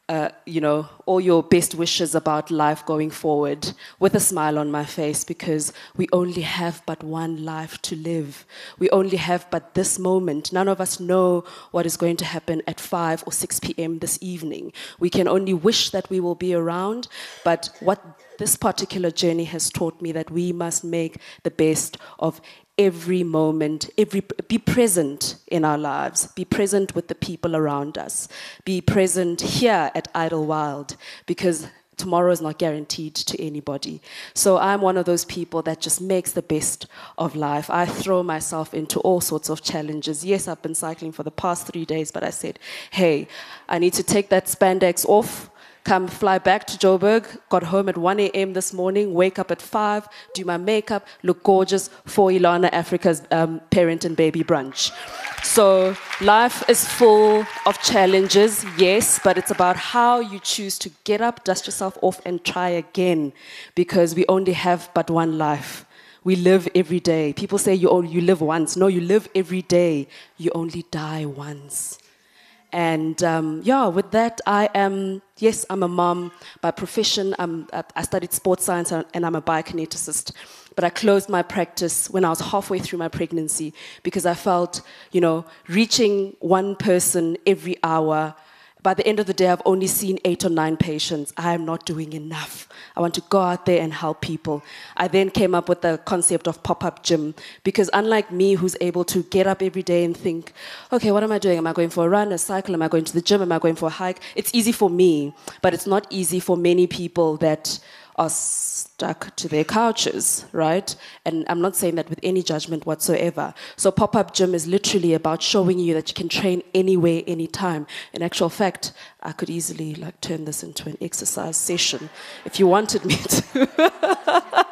uh, you know, all your best wishes about life going forward with a smile on my face, because we only have but one life to live. We only have but this moment. None of us know what is going to happen at five or six p.m. this evening. We can only wish that we will be around, but what this particular journey has taught me that we must make the best of every moment, every, be present in our lives, be present with the people around us, be present here at Idlewild, because tomorrow is not guaranteed to anybody. So I'm one of those people that just makes the best of life. I throw myself into all sorts of challenges. Yes, I've been cycling for the past three days, but I said, hey, I need to take that spandex off, come fly back to Joburg, got home at one a.m. this morning, wake up at five, do my makeup, look gorgeous for Ilana Africa's um, parent and baby brunch. So life is full of challenges, yes, but it's about how you choose to get up, dust yourself off, and try again, because we only have but one life. We live every day. People say you, only, you live once. No, you live every day. You only die once. And um, yeah, with that, I am, yes, I'm a mom by profession. I'm, I studied sports science and I'm a biokineticist. But I closed my practice when I was halfway through my pregnancy because I felt, you know, reaching one person every hour. By the end of the day, I've only seen eight or nine patients. I am not doing enough. I want to go out there and help people. I then came up with the concept of pop-up gym because unlike me, who's able to get up every day and think, okay, what am I doing? Am I going for a run, a cycle? Am I going to the gym? Am I going for a hike? It's easy for me, but it's not easy for many people that are stuck to their couches, right? And I'm not saying that with any judgment whatsoever. So pop-up gym is literally about showing you that you can train anywhere, anytime. In actual fact, I could easily like turn this into an exercise session if you wanted me to.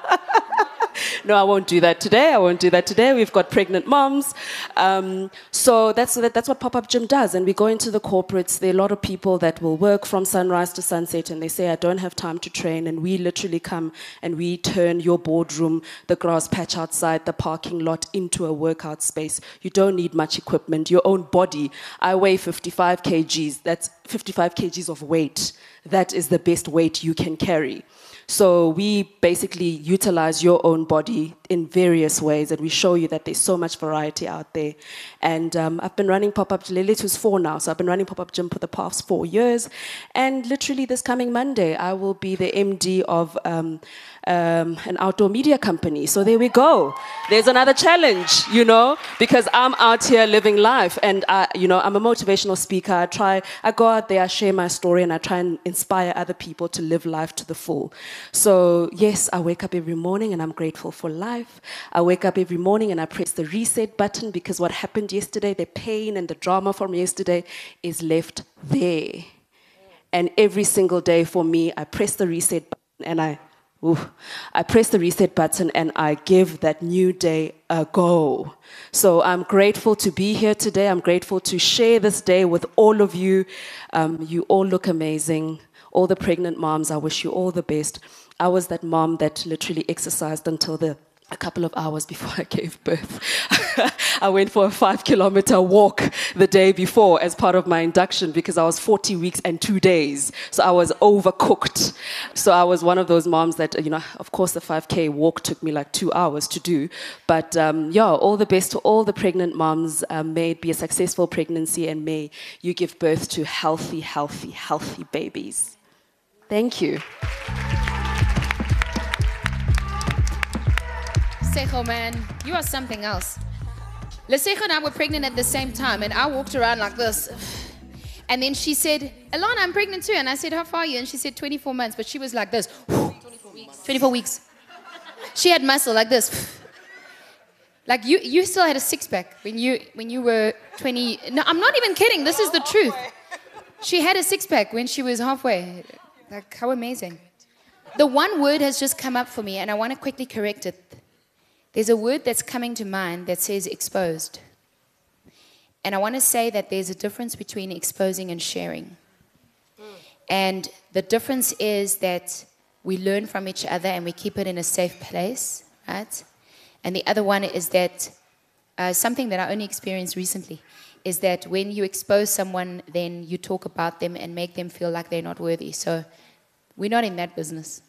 No, I won't do that today. I won't do that today. We've got pregnant moms. Um, so that's, that, that's what Pop-Up Gym does. And we go into the corporates. There are a lot of people that will work from sunrise to sunset, and they say, I don't have time to train. And we literally come and we turn your boardroom, the grass patch outside, the parking lot into a workout space. You don't need much equipment. Your own body. I weigh fifty-five kilograms. That's fifty-five kilograms of weight. That is the best weight you can carry. So we basically utilize your own body in various ways, and we show you that there's so much variety out there. And um, I've been running Pop-Up Gym, Leletu's four now, so I've been running Pop-Up Gym for the past four years. And literally this coming Monday, I will be the M D of um, um, an outdoor media company. So there we go. There's another challenge, you know, because I'm out here living life, and I, you know, I'm a motivational speaker. I try, I go out there, I share my story, and I try and inspire other people to live life to the full. So yes, I wake up every morning and I'm grateful for life. I wake up every morning and I press the reset button because what happened yesterday, the pain and the drama from yesterday is left there. And every single day for me, I press the reset button and I, ooh, I press the reset button and I give that new day a go. So I'm grateful to be here today. I'm grateful to share this day with all of you. Um, you all look amazing. All the pregnant moms, I wish you all the best. I was that mom that literally exercised until the a couple of hours before I gave birth. I went for a five kilometer walk the day before as part of my induction because I was forty weeks and two days. So I was overcooked. So I was one of those moms that, you know, of course the five K walk took me like two hours to do. But um, yeah, all the best to all the pregnant moms. Um, may it be a successful pregnancy and may you give birth to healthy, healthy, healthy babies. Thank you. Secho, man, you are something else. Lesecho and I were pregnant at the same time, and I walked around like this. And then she said, Ilana, I'm pregnant too. And I said, how far are you? And she said, twenty-four months. But she was like this. twenty-four weeks. twenty-four weeks. She had muscle like this. Like you, you still had a six-pack when you, when you were twenty. No, I'm not even kidding. This is the truth. She had a six-pack when she was halfway. Like, how amazing. The one word has just come up for me, and I want to quickly correct it. There's a word that's coming to mind that says exposed. And I want to say that there's a difference between exposing and sharing. Mm. And the difference is that we learn from each other and we keep it in a safe place, right? And the other one is that uh, something that I only experienced recently is that when you expose someone, then you talk about them and make them feel like they're not worthy. So we're not in that business.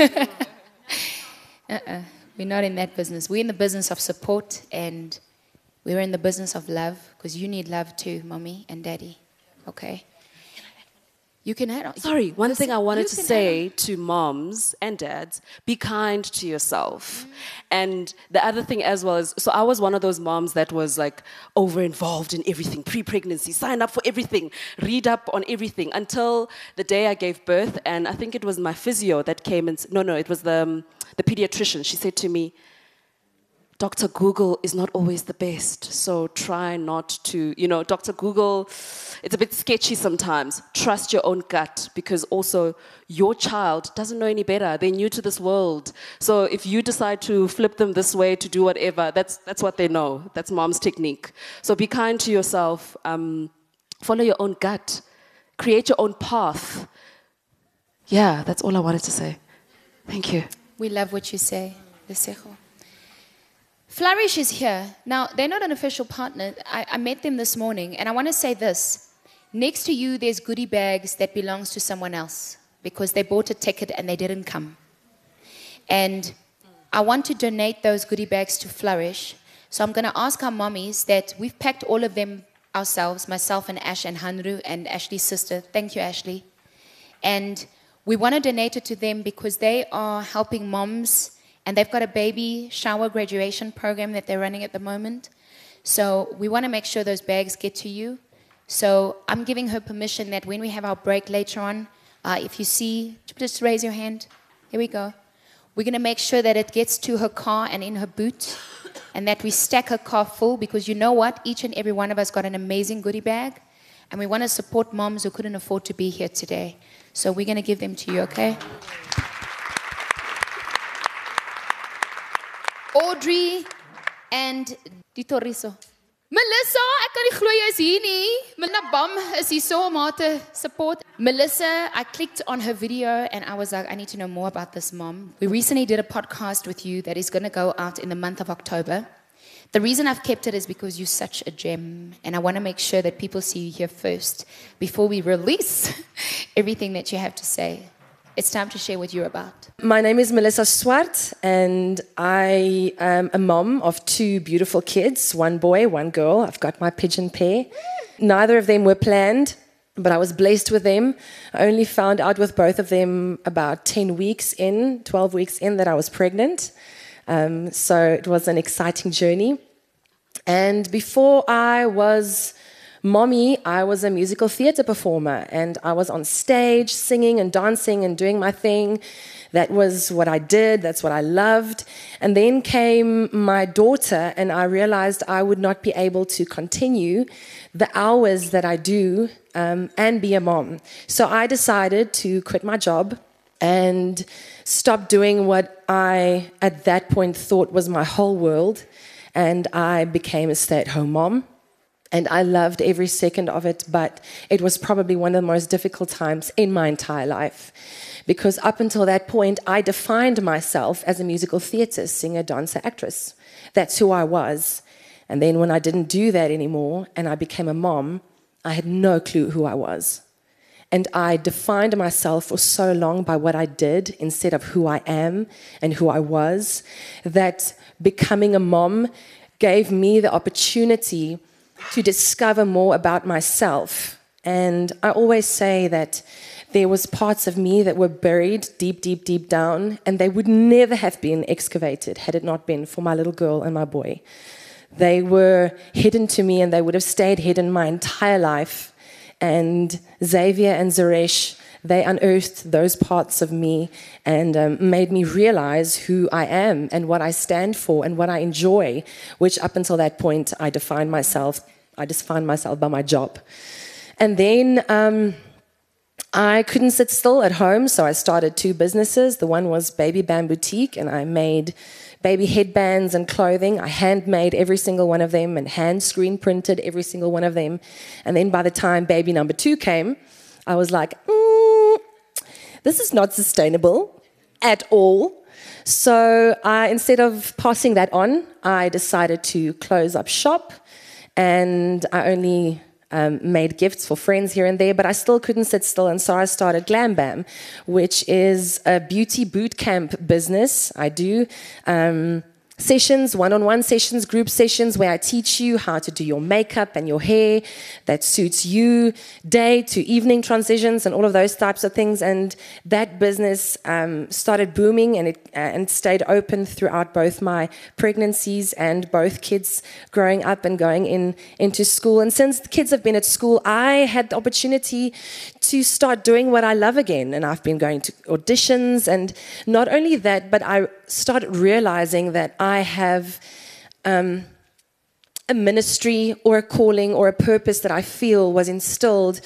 uh-uh. We're not in that business. We're in the business of support, and we're in the business of love, because you need love too, mommy and daddy. Okay? You can add on. Sorry, one Listen, thing I wanted you to can say to moms and dads, be kind to yourself. Mm. And the other thing as well is, so I was one of those moms that was like over-involved in everything, pre-pregnancy, sign up for everything, read up on everything, until the day I gave birth, and I think it was my physio that came and, no, no, it was the, um, the pediatrician. She said to me, Doctor Google is not always the best, so try not to, you know, Doctor Google, it's a bit sketchy sometimes. Trust your own gut, because also your child doesn't know any better. They're new to this world. So if you decide to flip them this way to do whatever, that's that's what they know. That's mom's technique. So be kind to yourself. Um, follow your own gut. Create your own path. Yeah, that's all I wanted to say. Thank you. We love what you say, Lesego. Flourish is here. Now, they're not an official partner. I, I met them this morning, and I want to say this. Next to you, there's goodie bags that belongs to someone else because they bought a ticket and they didn't come. And I want to donate those goodie bags to Flourish. So I'm going to ask our mommies that we've packed all of them ourselves, myself and Ash and Hanru and Ashley's sister. Thank you, Ashley. And we want to donate it to them because they are helping moms. And they've got a baby shower graduation program that they're running at the moment. So we want to make sure those bags get to you. So I'm giving her permission that when we have our break later on, uh, if you see, just raise your hand. Here we go. We're going to make sure that it gets to her car and in her boot, and that we stack her car full, because you know what? Each and every one of us got an amazing goodie bag, and we want to support moms who couldn't afford to be here today. So we're going to give them to you, okay? Audrey and Ditoriso. Melissa, ek kan nie glo jy is hier nie. Melina Bam is hier so om haar te support. Melissa, I clicked on her video and I was like, I need to know more about this mom. We recently did a podcast with you that is going to go out in the month of October. The reason I've kept it is because you're such a gem, and I want to make sure that people see you here first before we release everything that you have to say. It's time to share what you're about. My name is Melissa Swart, and I am a mom of two beautiful kids, one boy, one girl. I've got my pigeon pair. Neither of them were planned, but I was blessed with them. I only found out with both of them about ten weeks in, twelve weeks in, that I was pregnant. Um, so it was an exciting journey. And before I was mommy, I was a musical theatre performer, and I was on stage singing and dancing and doing my thing. That was what I did, that's what I loved. And then came my daughter, and I realized I would not be able to continue the hours that I do um, and be a mom. So I decided to quit my job and stop doing what I, at that point, thought was my whole world, and I became a stay-at-home mom. And I loved every second of it, but it was probably one of the most difficult times in my entire life. Because up until that point, I defined myself as a musical theatre singer, dancer, actress. That's who I was. And then when I didn't do that anymore and I became a mom, I had no clue who I was. And I defined myself for so long by what I did instead of who I am and who I was, that becoming a mom gave me the opportunity to discover more about myself. And I always say that there was parts of me that were buried deep, deep, deep down, and they would never have been excavated had it not been for my little girl and my boy. They were hidden to me, and they would have stayed hidden my entire life. And Xavier and Zeresh, they unearthed those parts of me and um, made me realize who I am and what I stand for and what I enjoy, which up until that point, I defined myself. I defined myself by my job. And then um, I couldn't sit still at home, so I started two businesses. The one was Baby Bam Boutique, and I made baby headbands and clothing. I handmade every single one of them and hand screen printed every single one of them. And then by the time baby number two came, I was like, mm, this is not sustainable at all. So I, instead of passing that on, I decided to close up shop and I only um, made gifts for friends here and there, but I still couldn't sit still, and so I started Glam Bam, which is a beauty boot camp business. I do um, sessions, one-on-one sessions, group sessions, where I teach you how to do your makeup and your hair that suits you, day to evening transitions and all of those types of things. And that business um, started booming, and it uh, and stayed open throughout both my pregnancies and both kids growing up and going in into school. And since the kids have been at school, I had the opportunity to start doing what I love again. And I've been going to auditions, and not only that, but I started realizing that I have um, a ministry or a calling or a purpose that I feel was instilled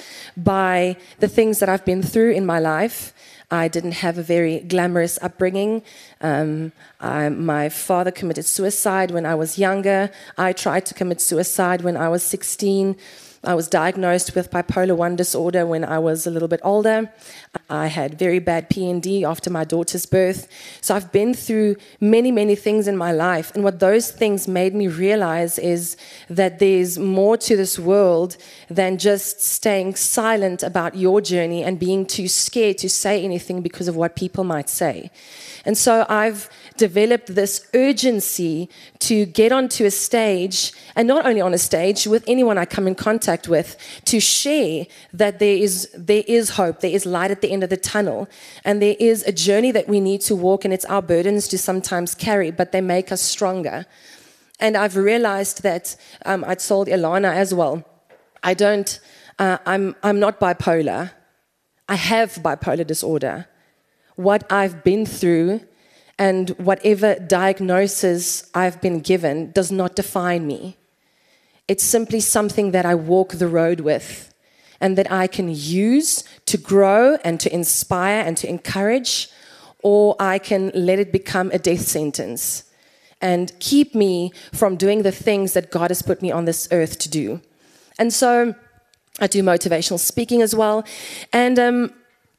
by the things that I've been through in my life. I didn't have a very glamorous upbringing. Um, I, my father committed suicide when I was younger. I tried to commit suicide when I was sixteen. I was diagnosed with bipolar one disorder when I was a little bit older. I had very bad P N D after my daughter's birth. So I've been through many, many things in my life. And what those things made me realize is that there's more to this world than just staying silent about your journey and being too scared to say anything because of what people might say. And so I've developed this urgency to get onto a stage, and not only on a stage, with anyone I come in contact with, to share that there is there is hope, there is light at the end of the tunnel, and there is a journey that we need to walk, and it's our burdens to sometimes carry, but they make us stronger. And I've realized that um, I'd told Ilana as well, I don't, uh, I'm I'm not bipolar. I have bipolar disorder. What I've been through and whatever diagnosis I've been given does not define me. It's simply something that I walk the road with and that I can use to grow and to inspire and to encourage, or I can let it become a death sentence and keep me from doing the things that God has put me on this earth to do. And so I do motivational speaking as well. And um,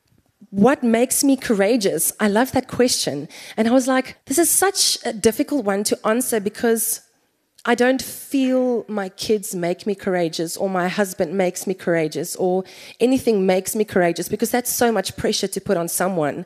what makes me courageous? I love that question. And I was like, this is such a difficult one to answer, because I don't feel my kids make me courageous, or my husband makes me courageous, or anything makes me courageous, because that's so much pressure to put on someone,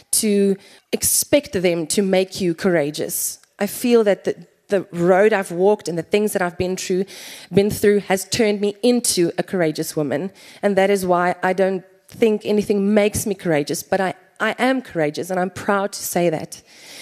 to expect them to make you courageous. I feel that the, the road I've walked and the things that I've been through, been through has turned me into a courageous woman. And that is why I don't think anything makes me courageous, but I, I am courageous, and I'm proud to say that.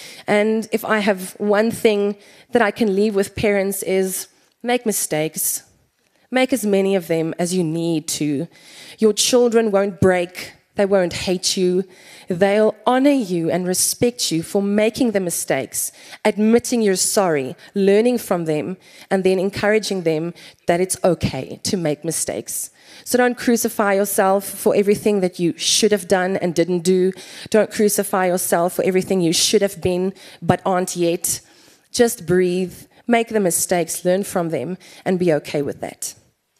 And if I have one thing that I can leave with parents is make mistakes. Make as many of them as you need to. Your children won't break. They won't hate you. They'll honor you and respect you for making the mistakes, admitting you're sorry, learning from them, and then encouraging them that it's okay to make mistakes. So don't crucify yourself for everything that you should have done and didn't do. Don't crucify yourself for everything you should have been but aren't yet. Just breathe, make the mistakes, learn from them, and be okay with that.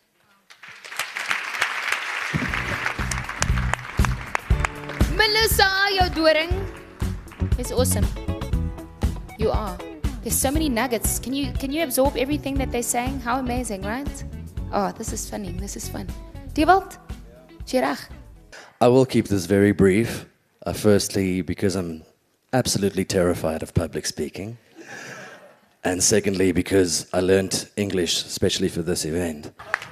Melissa, jou doring is awesome. You are. There's so many nuggets. Can you can you absorb everything that they're saying? How amazing, right? Oh, this is funny. This is fun. Diewald, Chirag. I will keep this very brief. Uh, firstly, because I'm absolutely terrified of public speaking. And secondly, because I learned English, especially for this event.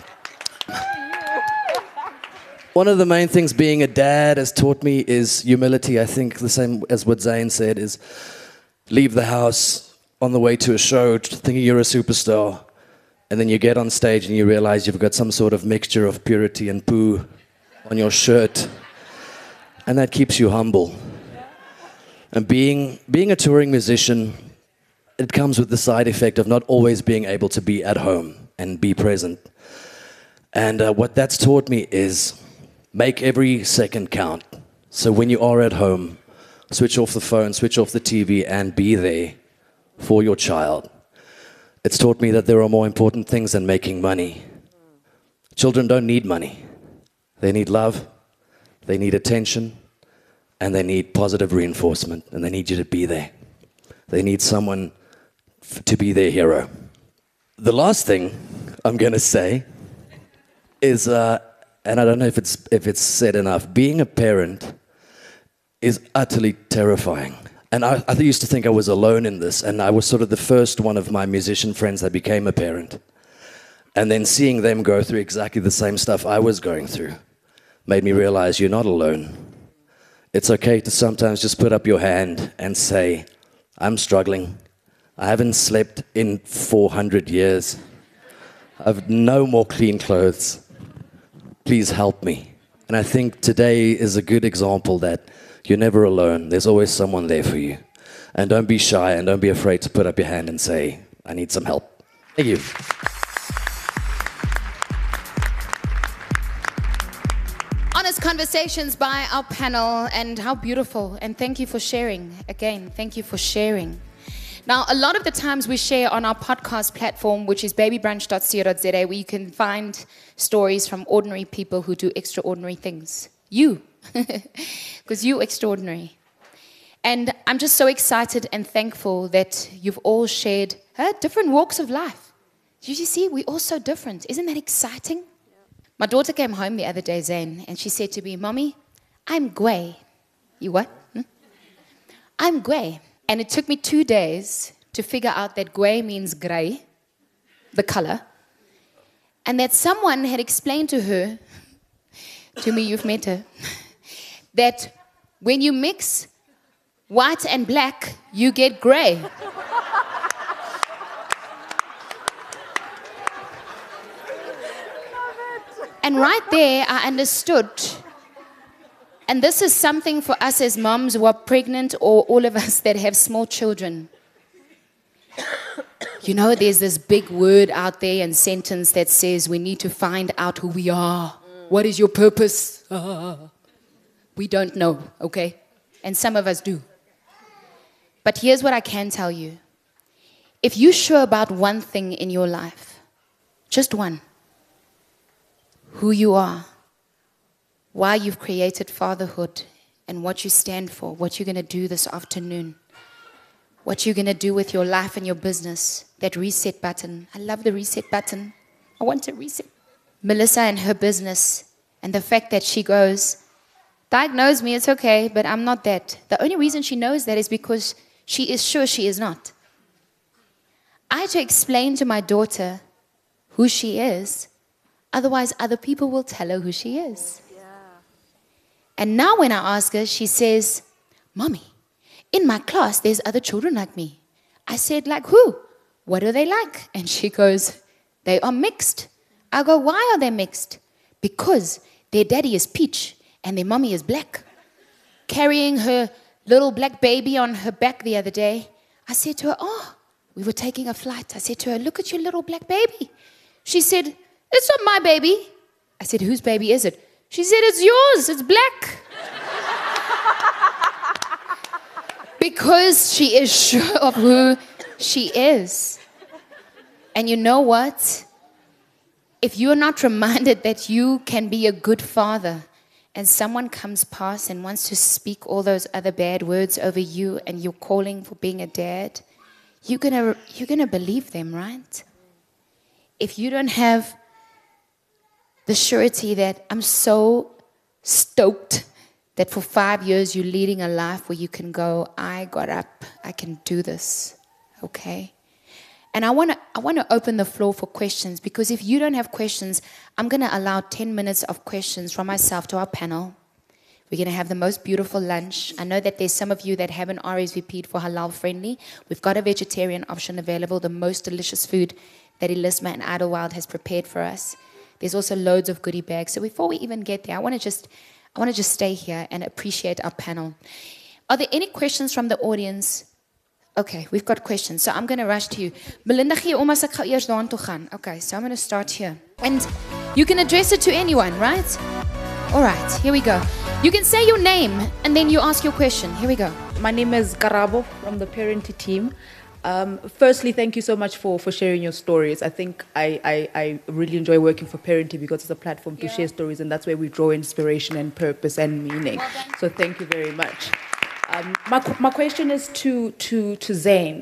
One of the main things being a dad has taught me is humility. I think the same as what Zane said is leave the house on the way to a show thinking you're a superstar. And then you get on stage and you realize you've got some sort of mixture of purity and poo on your shirt. And that keeps you humble. And being being a touring musician, it comes with the side effect of not always being able to be at home and be present. And uh, what that's taught me is make every second count. So when you are at home, switch off the phone, switch off the T V, and be there for your child. It's taught me that there are more important things than making money. Children don't need money. They need love, they need attention, and they need positive reinforcement, and they need you to be there. They need someone f- to be their hero. The last thing I'm going to say is, uh, and I don't know if it's, if it's said enough, being a parent is utterly terrifying. And I, I used to think I was alone in this, and I was sort of the first one of my musician friends that became a parent. And then seeing them go through exactly the same stuff I was going through made me realize you're not alone. It's okay to sometimes just put up your hand and say, I'm struggling. I haven't slept in four hundred years. I've no more clean clothes. Please help me. And I think today is a good example that you're never alone. There's always someone there for you. And don't be shy and don't be afraid to put up your hand and say, I need some help. Thank you. Honest conversations by our panel, and how beautiful. And thank you for sharing. Again, thank you for sharing. Now, a lot of the times we share on our podcast platform, which is baby brunch dot co dot za, where you can find stories from ordinary people who do extraordinary things. You. Because you're extraordinary. And I'm just so excited and thankful that you've all shared huh, different walks of life. Did you see? We're all so different. Isn't that exciting? Yeah. My daughter came home the other day, Zane, and she said to me, Mommy, I'm Gway. You what? Hmm? I'm Gway. And it took me two days to figure out that Gway means grey, the color, and that someone had explained to her, to me, you've met her, that when you mix white and black, you get grey. And right there, I understood. And this is something for us as moms who are pregnant, or all of us that have small children. You know, there's this big word out there and sentence that says we need to find out who we are. What is your purpose? Uh, we don't know, okay? And some of us do. But here's what I can tell you. If you're sure about one thing in your life, just one, who you are, why you've created fatherhood, and what you stand for, what you're going to do this afternoon, what you're going to do with your life and your business, that reset button. I love the reset button. I want to reset. Melissa and her business, and the fact that she goes, diagnose me, it's okay, but I'm not that. The only reason she knows that is because she is sure she is not. I had to explain to my daughter who she is, otherwise other people will tell her who she is. Yeah. And now when I ask her, she says, Mommy, in my class there's other children like me. I said, like who? What are they like? And she goes, they are mixed. I go, why are they mixed? Because their daddy is peach and their mommy is black. Carrying her little black baby on her back the other day, I said to her, oh, we were taking a flight. I said to her, look at your little black baby. She said, it's not my baby. I said, whose baby is it? She said, it's yours, it's black. Because she is sure of who she is. And you know what? If you're not reminded that you can be a good father, and someone comes past and wants to speak all those other bad words over you, and you're calling for being a dad, you're gonna you're gonna believe them, right? If you don't have the surety that I'm so stoked that for five years you're leading a life where you can go, I got up, I can do this, okay? And I want to I want to open the floor for questions, because if you don't have questions, I'm going to allow ten minutes of questions from myself to our panel. We're going to have the most beautiful lunch. I know that there's some of you that haven't R S V P'd for halal friendly. We've got a vegetarian option available, the most delicious food that Elisma and Idlewild has prepared for us. There's also loads of goodie bags. So before we even get there, I want to just I want to just stay here and appreciate our panel. Are there any questions from the audience? Okay, we've got questions. So I'm going to rush to you. Melinda, gee om as ek gou eers daartoe gaan. Okay, so I'm going to start here. And you can address it to anyone, right? All right, here we go. You can say your name and then you ask your question. Here we go. My name is Karabo from the Parenty team. Um, firstly, thank you so much for, for sharing your stories. I think I, I, I really enjoy working for Parenty because it's a platform to yeah. share stories, and that's where we draw inspiration and purpose and meaning. Well, so thank you very much. Um, my, my question is to, to, to Zane.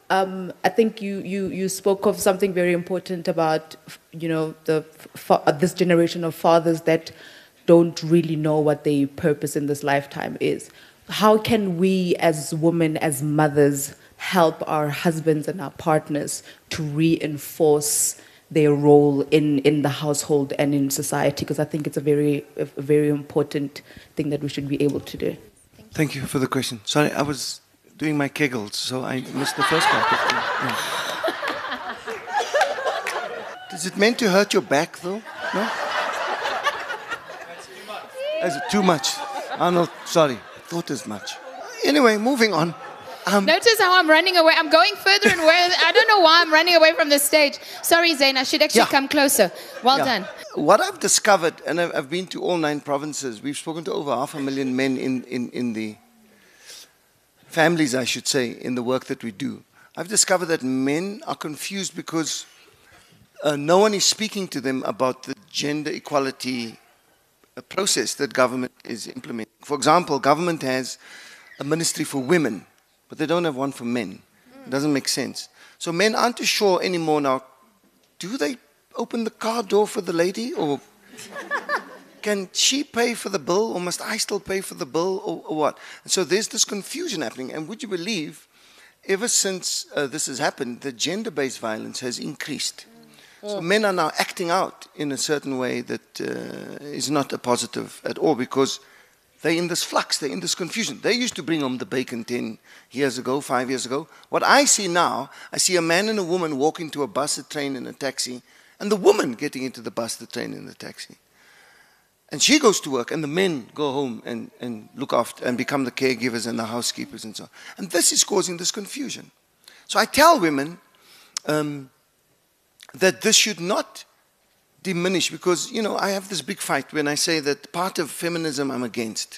Um, I think you, you, you spoke of something very important about, you know, the fa- this generation of fathers that don't really know what their purpose in this lifetime is. How can we as women, as mothers, help our husbands and our partners to reinforce their role in, in the household and in society? Because I think it's a very, a very important thing that we should be able to do. Thank you for the question. Sorry, I was doing my kegels, so I missed the first part. Of the, yeah. Is it meant to hurt your back, though? No? Is it too much? Arnold, sorry, thought as much. Anyway, moving on. Um, Notice how I'm running away. I'm going further and away. I don't know why I'm running away from the stage. Sorry, Zayn, I should actually Yeah. come closer. Well Yeah. done. What I've discovered, and I've, I've been to all nine provinces, we've spoken to over half a million men in, in, in the families, I should say, in the work that we do. I've discovered that men are confused because uh, no one is speaking to them about the gender equality uh, process that government is implementing. For example, government has a ministry for women, but they don't have one for men. It doesn't make sense. So men aren't too sure anymore now, do they open the car door for the lady, or can she pay for the bill, or must I still pay for the bill, or, or what? And so there's this confusion happening. And would you believe, ever since uh, this has happened, the gender-based violence has increased. So men are now acting out in a certain way that uh, is not a positive at all, because they're in this flux, they're in this confusion. They used to bring home the bacon ten years ago, five years ago. What I see now, I see a man and a woman walk into a bus, a train, and a taxi, and the woman getting into the bus, the train, and the taxi. And she goes to work, and the men go home and, and look after and become the caregivers and the housekeepers and so on. And this is causing this confusion. So I tell women um, that this should not diminish, because, you know, I have this big fight when I say that part of feminism I'm against.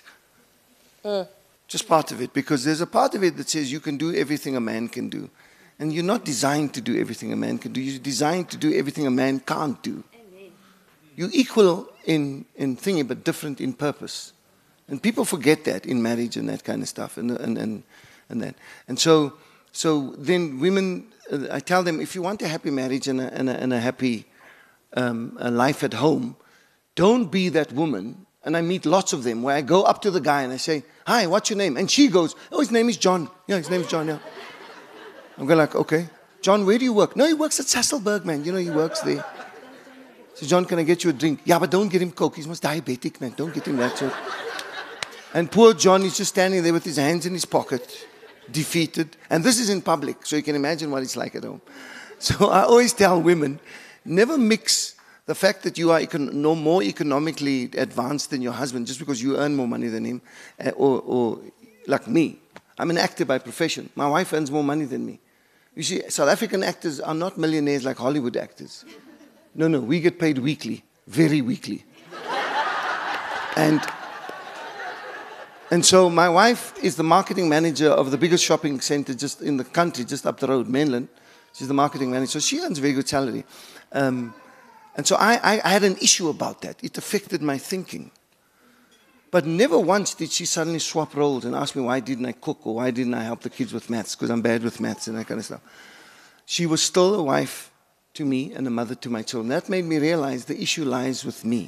Mm. Just part of it, because there's a part of it that says you can do everything a man can do. And you're not designed to do everything a man can do. You're designed to do everything a man can't do. Amen. You're equal in, in thinking, but different in purpose. And people forget that in marriage and that kind of stuff. And, and, and, and that. And so, so then women, uh, I tell them, if you want a happy marriage and a, and a, and a happy um, a life at home, don't be that woman. And I meet lots of them where I go up to the guy and I say, hi, what's your name? And she goes, oh, his name is John. Yeah, his name is John, yeah. I'm going like, okay. John, where do you work? No, he works at Sasolburg, man. You know, he works there. So, John, can I get you a drink? Yeah, but don't get him Coke. He's most diabetic, man. Don't get him that. So. And poor John is just standing there with his hands in his pocket, defeated. And this is in public, so you can imagine what it's like at home. So I always tell women, never mix the fact that you are econ- no more economically advanced than your husband just because you earn more money than him, uh, or, or like me. I'm an actor by profession. My wife earns more money than me. You see, South African actors are not millionaires like Hollywood actors. No, no, we get paid weekly, very weekly. And, and so my wife is the marketing manager of the biggest shopping center just in the country, just up the road, Mainland. She's the marketing manager, so she earns a very good salary. Um, and so I, I, I had an issue about that. It affected my thinking. But never once did she suddenly swap roles and ask me why didn't I cook or why didn't I help the kids with maths, because I'm bad with maths and that kind of stuff. She was still a wife to me and a mother to my children. That made me realize the issue lies with me.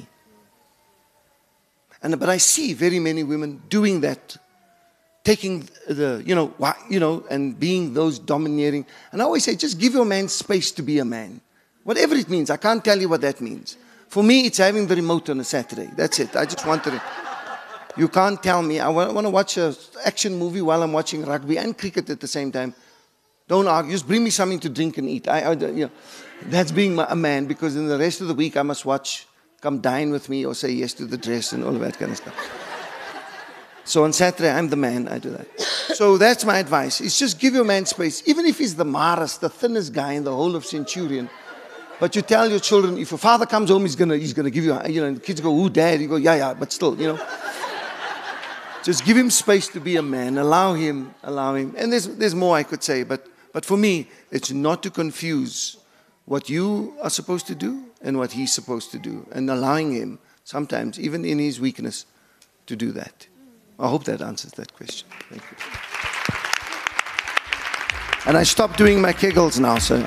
And but I see very many women doing that, taking the, you know, you know, and being those domineering. And I always say, just give your man space to be a man. Whatever it means, I can't tell you what that means. For me, it's having the remote on a Saturday. That's it. I just want to... You can't tell me, I want to watch an action movie while I'm watching rugby and cricket at the same time. Don't argue, just bring me something to drink and eat. I, I, you know, that's being a man, because in the rest of the week I must watch, come dine with me or say yes to the dress and all of that kind of stuff. So on Saturday, I'm the man, I do that. So that's my advice. It's just give your man space. Even if he's the maras, the thinnest guy in the whole of Centurion. But you tell your children, if your father comes home, he's going to he's gonna give you, a, you know, and the kids go, ooh, dad. You go, yeah, yeah, but still, you know. Just give him space to be a man. Allow him, allow him. And there's, there's more I could say, but, but for me, it's not to confuse what you are supposed to do and what he's supposed to do. And allowing him, sometimes, even in his weakness, to do that. I hope that answers that question. Thank you. And I stopped doing my kegels now, so...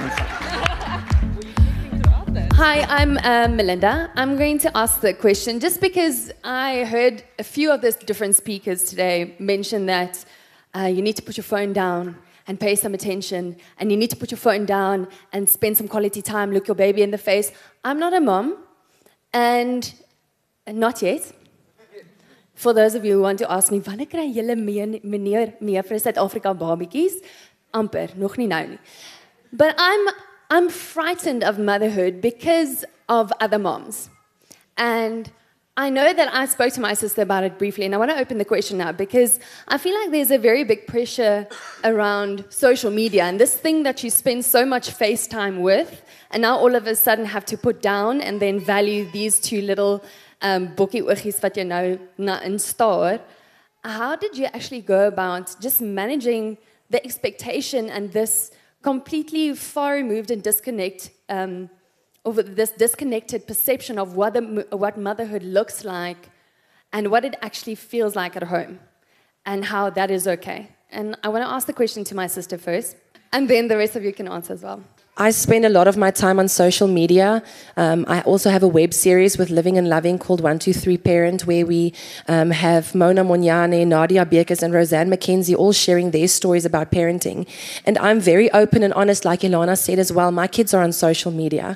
Hi, I'm uh, Melinda. I'm going to ask the question just because I heard a few of the different speakers today mention that uh, you need to put your phone down and pay some attention, and you need to put your phone down and spend some quality time, look your baby in the face. I'm not a mom, and not yet. For those of you who want to ask me, wanneer kry julle meneer mevrou Suid-Afrika babietjies? Amper, nog nie nou nie. But I'm I'm frightened of motherhood because of other moms. And I know that I spoke to my sister about it briefly, and I want to open the question now because I feel like there's a very big pressure around social media and this thing that you spend so much FaceTime with, and now all of a sudden have to put down and then value these two little um, bokkie oogies wat jy nou na instaar. How did you actually go about just managing the expectation and this completely far removed and disconnect, um, over this disconnected perception of what, the, what motherhood looks like and what it actually feels like at home and how that is okay? And I want to ask the question to my sister first, and then the rest of you can answer as well. I spend a lot of my time on social media. Um, I also have a web series with Living and Loving called one two three Parent, where we um, have Mona Monyane, Nadia Bekes, and Roseanne McKenzie all sharing their stories about parenting. And I'm very open and honest, like Ilana said as well. My kids are on social media.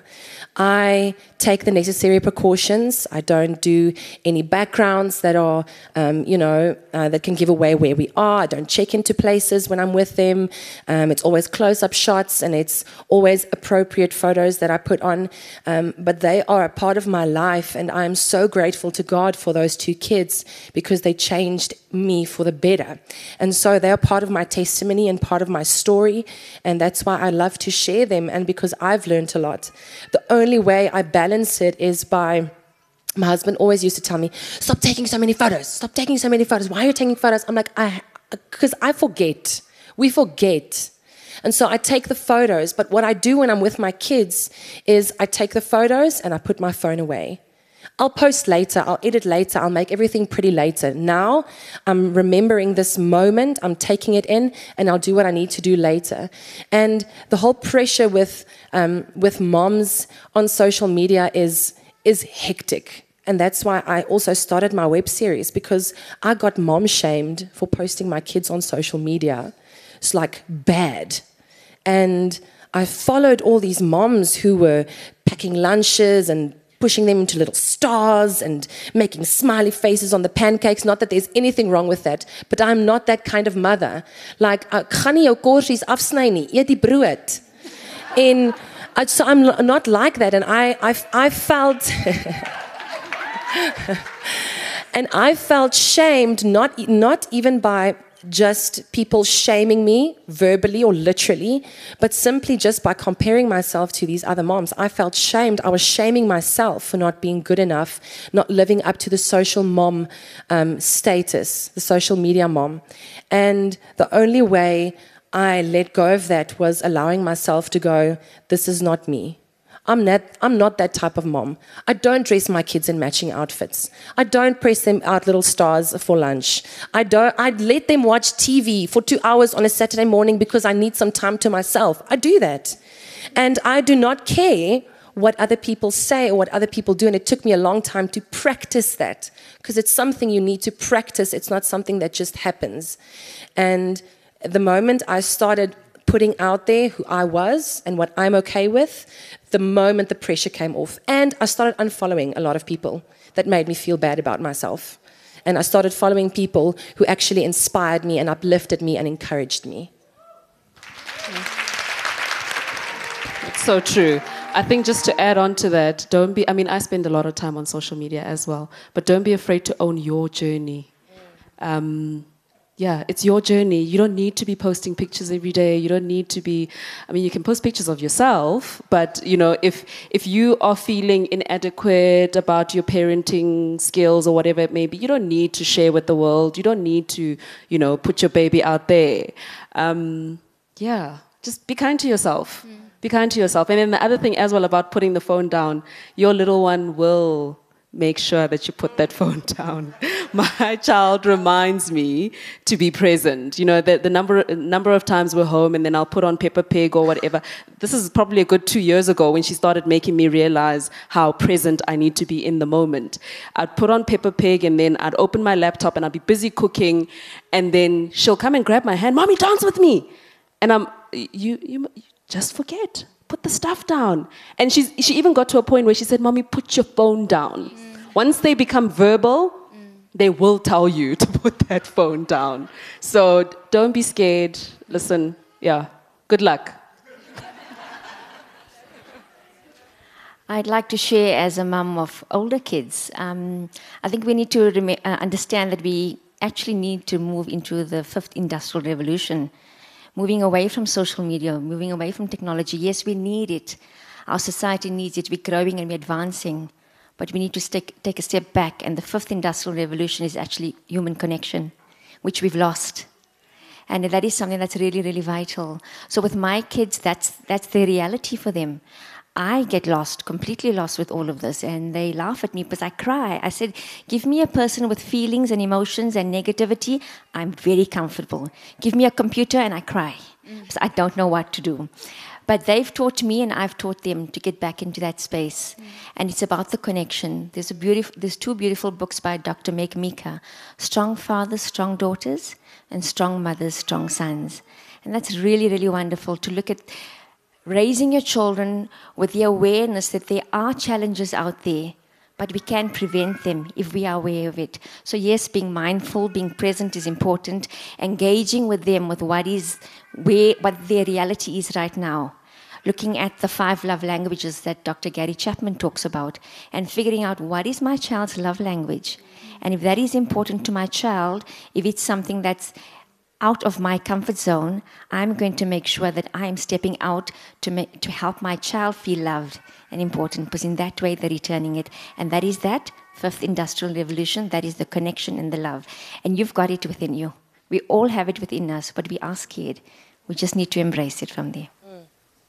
I take the necessary precautions. I don't do any backgrounds that are, um, you know, uh, that can give away where we are. I don't check into places when I'm with them. Um, it's always close-up shots, and it's always appropriate photos that I put on. Um, but they are a part of my life, and I'm so grateful to God for those two kids because they changed me for the better. And so they are part of my testimony and part of my story, and that's why I love to share them, and because I've learned a lot. The only way I balance it is by, my husband always used to tell me, stop taking so many photos, stop taking so many photos. Why are you taking photos? I'm like, I, because I forget. We forget. And so I take the photos, but what I do when I'm with my kids is I take the photos and I put my phone away. I'll post later, I'll edit later, I'll make everything pretty later. Now, I'm remembering this moment, I'm taking it in, and I'll do what I need to do later. And the whole pressure with um, with moms on social media is is hectic. And that's why I also started my web series, because I got mom shamed for posting my kids on social media. It's like bad. And I followed all these moms who were packing lunches and pushing them into little stars and making smiley faces on the pancakes. Not that there's anything wrong with that, but I'm not that kind of mother. Like, ek gaan nie jou korsies afsny nie, eet die brood. And so I'm not like that, and I, I, I felt... and I felt shamed, not, not even by just people shaming me verbally or literally, but simply just by comparing myself to these other moms. I felt shamed. I was shaming myself for not being good enough, not living up to the social mom um, status, the social media mom. And the only way I let go of that was allowing myself to go, this is not me. I'm not, I'm not that type of mom. I don't dress my kids in matching outfits. I don't press them out little stars for lunch. I don't, I let them watch T V for two hours on a Saturday morning because I need some time to myself. I do that. And I do not care what other people say or what other people do. And it took me a long time to practice that, because it's something you need to practice. It's not something that just happens. And the moment I started putting out there who I was and what I'm okay with, the moment the pressure came off. And I started unfollowing a lot of people that made me feel bad about myself. And I started following people who actually inspired me and uplifted me and encouraged me. It's so true. I think just to add on to that, don't be, I mean, I spend a lot of time on social media as well, but don't be afraid to own your journey. Um, Yeah, it's your journey. You don't need to be posting pictures every day. You don't need to be, I mean, you can post pictures of yourself, but, you know, if if you are feeling inadequate about your parenting skills or whatever it may be, you don't need to share with the world. You don't need to, you know, put your baby out there. Um, yeah, just be kind to yourself. Mm. Be kind to yourself. And then the other thing as well about putting the phone down, your little one will make sure that you put that phone down. My child reminds me to be present. You know, the, the number number of times we're home and then I'll put on Peppa Pig or whatever. This is probably a good two years ago when she started making me realize how present I need to be in the moment. I'd put on Peppa Pig and then I'd open my laptop and I'd be busy cooking and then she'll come and grab my hand, Mommy, dance with me. And I'm, you, you, you just forget. Put the stuff down. And she's, she even got to a point where she said, Mommy, put your phone down. Mm. Once they become verbal, mm. they will tell you to put that phone down. So don't be scared. Listen, yeah, good luck. I'd like to share as a mum of older kids. Um, I think we need to rem- uh, understand that we actually need to move into the fifth industrial revolution. Moving away from social media, moving away from technology. Yes, we need it. Our society needs it. We're growing and we're advancing. But we need to take, take a step back. And the fifth industrial revolution is actually human connection, which we've lost. And that is something that's really, really vital. So with my kids, that's, that's the reality for them. I get lost, completely lost with all of this, and they laugh at me because I cry. I said, give me a person with feelings and emotions and negativity, I'm very comfortable. Give me a computer and I cry because I don't know what to do. But they've taught me and I've taught them to get back into that space. Mm. And it's about the connection. There's, a beautiful, there's two beautiful books by Doctor Meg Mika, Strong Fathers, Strong Daughters, and Strong Mothers, Strong Sons. And that's really, really wonderful to look at raising your children with the awareness that there are challenges out there, but we can prevent them if we are aware of it. So yes, being mindful, being present is important. Engaging with them with what is where what their reality is right now. Looking at the five love languages that Doctor Gary Chapman talks about and figuring out what is my child's love language. And if that is important to my child, if it's something that's out of my comfort zone, I'm going to make sure that I am stepping out to make, to help my child feel loved and important, because in that way they're returning it. And that is that fifth industrial revolution, that is the connection and the love. And you've got it within you. We all have it within us, but we are scared. We just need to embrace it from there. Mm.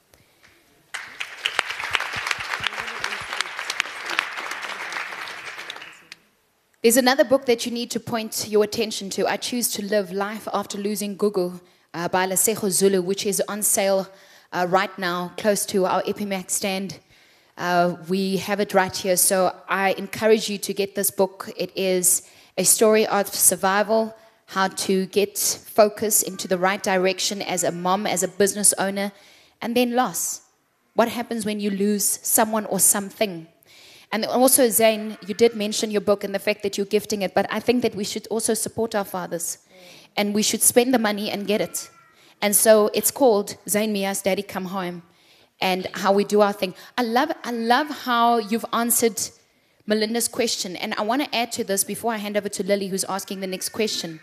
There's another book that you need to point your attention to. I Choose to Live Life After Losing Gugu uh, by Lesego Zulu, which is on sale uh, right now, close to our Epimax stand. Uh, we have it right here, so I encourage you to get this book. It is a story of survival, how to get focus into the right direction as a mom, as a business owner, and then loss. What happens when you lose someone or something? And also, Zane, you did mention your book and the fact that you're gifting it, but I think that we should also support our fathers. And we should spend the money and get it. And so it's called Zane Mia's Daddy Come Home, and how we do our thing. I love, I love how you've answered Melinda's question. And I want to add to this before I hand over to Lily, who's asking the next question.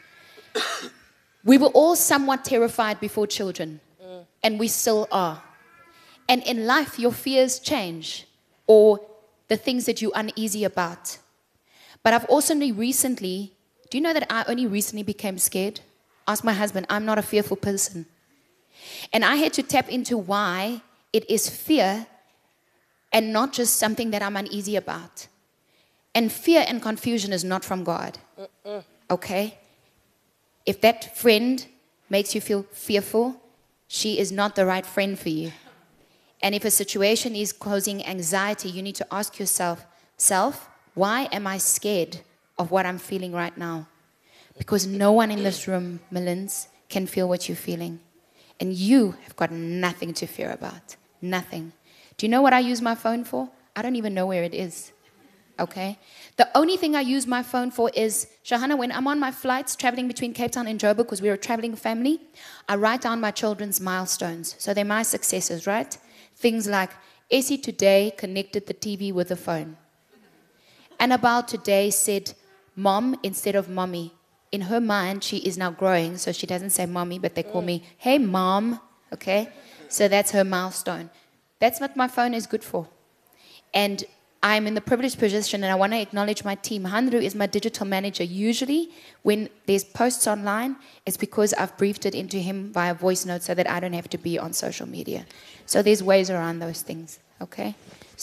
We were all somewhat terrified before children, mm. and we still are. And in life, your fears change, or the things that you're uneasy about. But I've also recently, do you know that I only recently became scared? Ask my husband, I'm not a fearful person. And I had to tap into why it is fear and not just something that I'm uneasy about. And fear and confusion is not from God. Mm-mm. Okay? If that friend makes you feel fearful, she is not the right friend for you. And if a situation is causing anxiety, you need to ask yourself, self, why am I scared of what I'm feeling right now? Because no one in this room, Melins, can feel what you're feeling. And you have got nothing to fear about. Nothing. Do you know what I use my phone for? I don't even know where it is. Okay? The only thing I use my phone for is, Shahana, when I'm on my flights traveling between Cape Town and Joburg, because we're a traveling family, I write down my children's milestones. So they're my successes, right? Things like, Essie today connected the T V with the phone. Annabelle today said, Mom instead of Mommy. In her mind, she is now growing, so she doesn't say Mommy, but they call me, hey, Mom. Okay? So that's her milestone. That's what my phone is good for. And I'm in the privileged position, and I want to acknowledge my team. Handru is my digital manager. Usually, when there's posts online, it's because I've briefed it into him via voice note so that I don't have to be on social media. So there's ways around those things, okay? So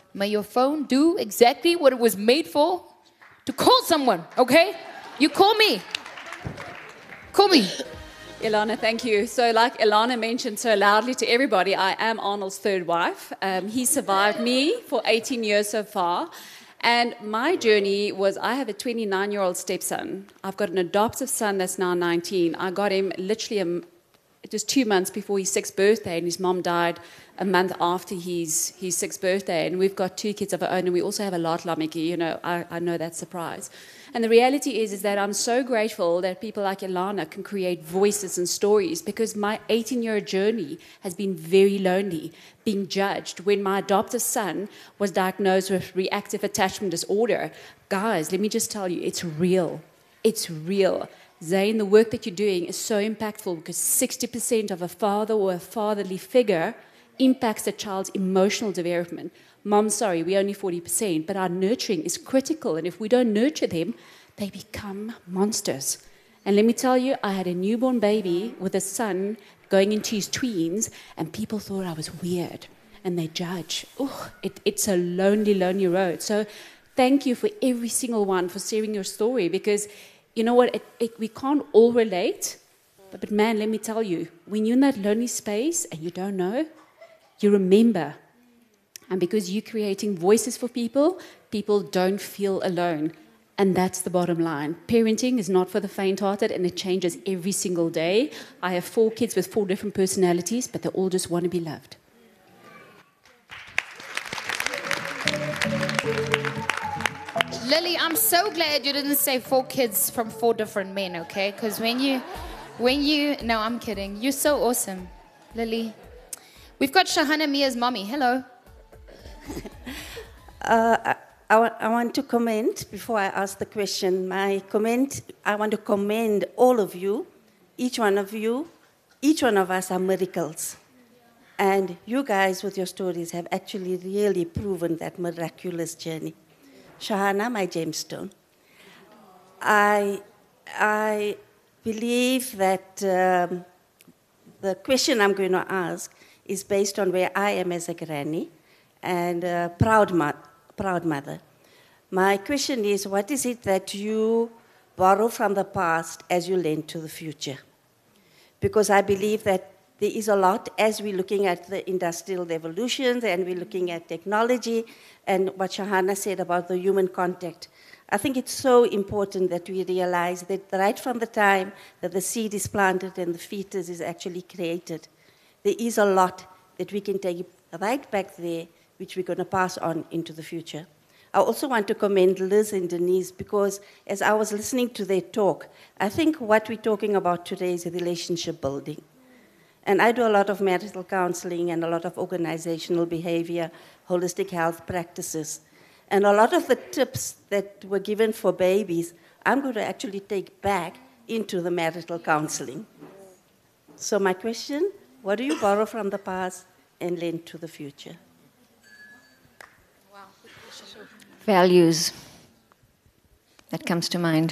May your phone do exactly what it was made for, to call someone, okay? You call me. Call me. Ilana, thank you. So like Ilana mentioned so loudly to everybody, I am Arnold's third wife. Um, he survived me for eighteen years so far. And my journey was, I have a twenty-nine-year-old stepson. I've got an adoptive son that's now nineteen. I got him literally a, just two months before his sixth birthday, and his mom died a month after his, his sixth birthday. And we've got two kids of our own, and we also have a lot, Lamiki. You know, I, I know that surprise. And the reality is, is that I'm so grateful that people like Ilana can create voices and stories, because my eighteen-year journey has been very lonely, being judged. When my adoptive son was diagnosed with reactive attachment disorder, guys, let me just tell you, it's real. It's real. Zayn, the work that you're doing is so impactful, because sixty percent of a father or a fatherly figure impacts a child's emotional development. Mom, sorry, we're only forty percent, but our nurturing is critical. And if we don't nurture them, they become monsters. And let me tell you, I had a newborn baby with a son going into his tweens, and people thought I was weird, and they judge. Oh, it, it's a lonely, lonely road. So thank you for every single one for sharing your story, because you know what, it, it, we can't all relate, but, but man, let me tell you, when you're in that lonely space and you don't know, you remember. And because you're creating voices for people, people don't feel alone. And that's the bottom line. Parenting is not for the faint-hearted, and it changes every single day. I have four kids with four different personalities, but they all just want to be loved. Lily, I'm so glad you didn't say four kids from four different men, okay? Because when you, when you, no, I'm kidding. You're so awesome, Lily. We've got Shahana Mia's mommy. Hello. uh, I, I, w- I want to comment before I ask the question. My comment, I want to commend all of you, each one of you. Each one of us are miracles. And you guys with your stories have actually really proven that miraculous journey. Shahana, my gemstone. I, I believe that um, the question I'm going to ask is based on where I am as a granny and a proud, mo- proud mother. My question is, what is it that you borrow from the past as you lend to the future? Because I believe that there is a lot as we're looking at the industrial revolutions and we're looking at technology and what Shahana said about the human contact. I think it's so important that we realize that right from the time that the seed is planted and the fetus is actually created, there is a lot that we can take right back there, which we're going to pass on into the future. I also want to commend Liz and Denise, because as I was listening to their talk, I think what we're talking about today is relationship building. And I do a lot of marital counseling and a lot of organizational behavior, holistic health practices. And a lot of the tips that were given for babies, I'm going to actually take back into the marital counseling. So my question, what do you borrow from the past and lend to the future? Wow. Values. That comes to mind.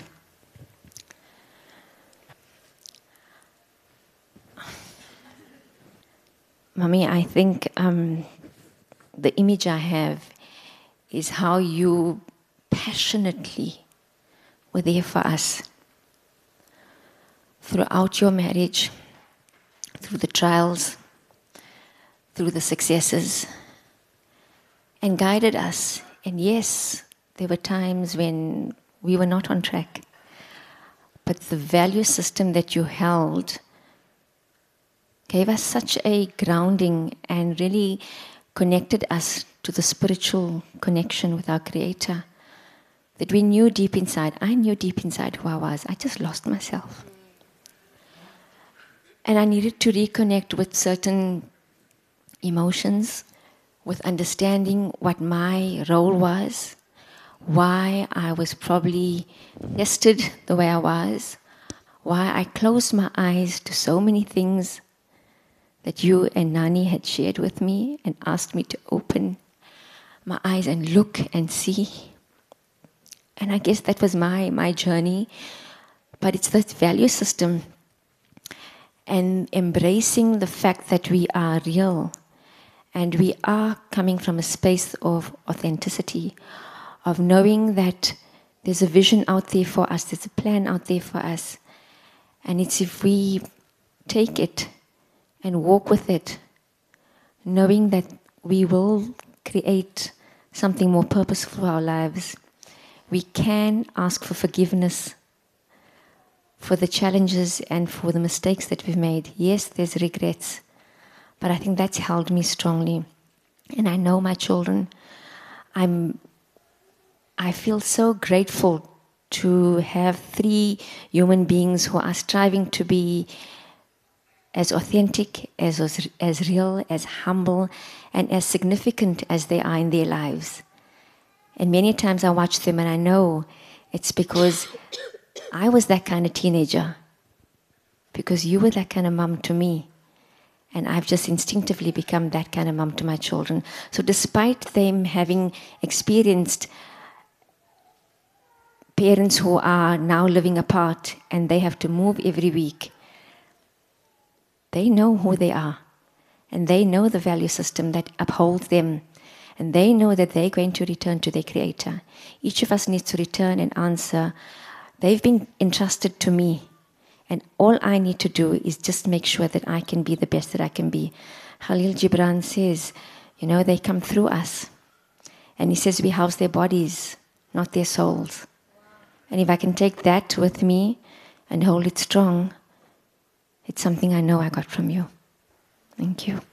Mommy, I think um, the image I have is how you passionately were there for us throughout your marriage, through the trials, through the successes, and guided us. And yes, there were times when we were not on track, but the value system that you held gave us such a grounding and really connected us to the spiritual connection with our Creator, that we knew deep inside, I knew deep inside who I was. I just lost myself. And I needed to reconnect with certain emotions, with understanding what my role was, why I was probably tested the way I was, why I closed my eyes to so many things that you and Nani had shared with me and asked me to open my eyes and look and see. And I guess that was my, my journey. But it's this value system and embracing the fact that we are real And we are coming from a space of authenticity, of knowing that there's a vision out there for us, there's a plan out there for us. And it's if we take it and walk with it, knowing that we will create something more purposeful for our lives. We can ask for forgiveness for the challenges and for the mistakes that we've made. Yes, there's regrets, but I think that's held me strongly. And I know my children, I'm, I feel so grateful to have three human beings who are striving to be as authentic, as, as real, as humble, and as significant as they are in their lives. And many times I watch them and I know it's because I was that kind of teenager, because you were that kind of mum to me. And I've just instinctively become that kind of mum to my children. So despite them having experienced parents who are now living apart and they have to move every week, they know who they are. And they know the value system that upholds them. And they know that they're going to return to their Creator. Each of us needs to return and answer. They've been entrusted to me. And all I need to do is just make sure that I can be the best that I can be. Khalil Gibran says, you know, they come through us. And he says we house their bodies, not their souls. And if I can take that with me and hold it strong, it's something I know I got from you. Thank you.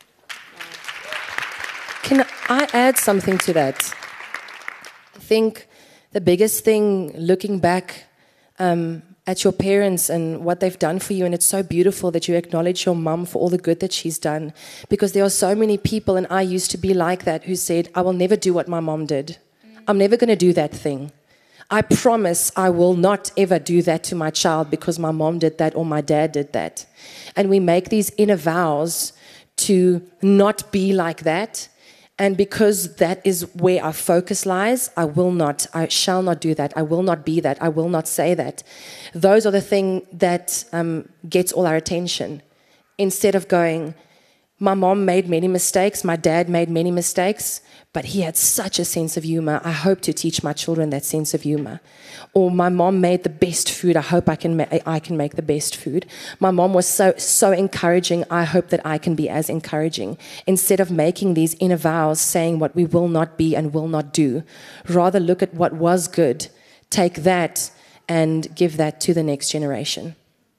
Can I add something to that? I think the biggest thing, looking back um, at your parents and what they've done for you, and it's so beautiful that you acknowledge your mum for all the good that she's done, because there are so many people, and I used to be like that, who said, I will never do what my mom did. I'm never going to do that thing. I promise I will not ever do that to my child because my mom did that or my dad did that. And we make these inner vows to not be like that. And because that is where our focus lies, I will not, I shall not do that. I will not be that. I will not say that. Those are the things that um, gets all our attention. Instead of going, my mom made many mistakes, my dad made many mistakes, but he had such a sense of humor. I hope to teach my children that sense of humor. Or my mom made the best food. I hope I can ma- I can make the best food. My mom was so so encouraging. I hope that I can be as encouraging. Instead of making these inner vows, saying what we will not be and will not do, rather look at what was good, take that and give that to the next generation.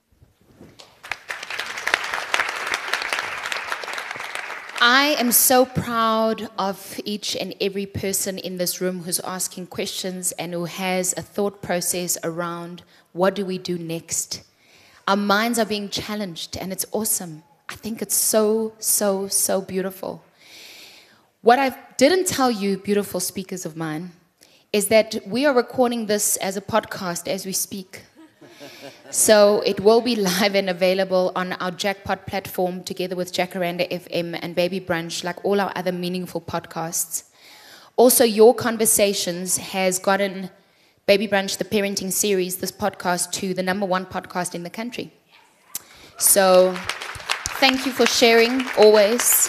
I am so proud of each and every person in this room who's asking questions and who has a thought process around what do we do next. Our minds are being challenged and it's awesome. I think it's so, so, so beautiful. What I didn't tell you, beautiful speakers of mine, is that we are recording this as a podcast as we speak. So it will be live and available on our Jackpot platform together with Jacaranda F M and Baby Brunch, like all our other meaningful podcasts. Also, Your Conversations has gotten Baby Brunch, the parenting series, this podcast, to the number one podcast in the country. So thank you for sharing always.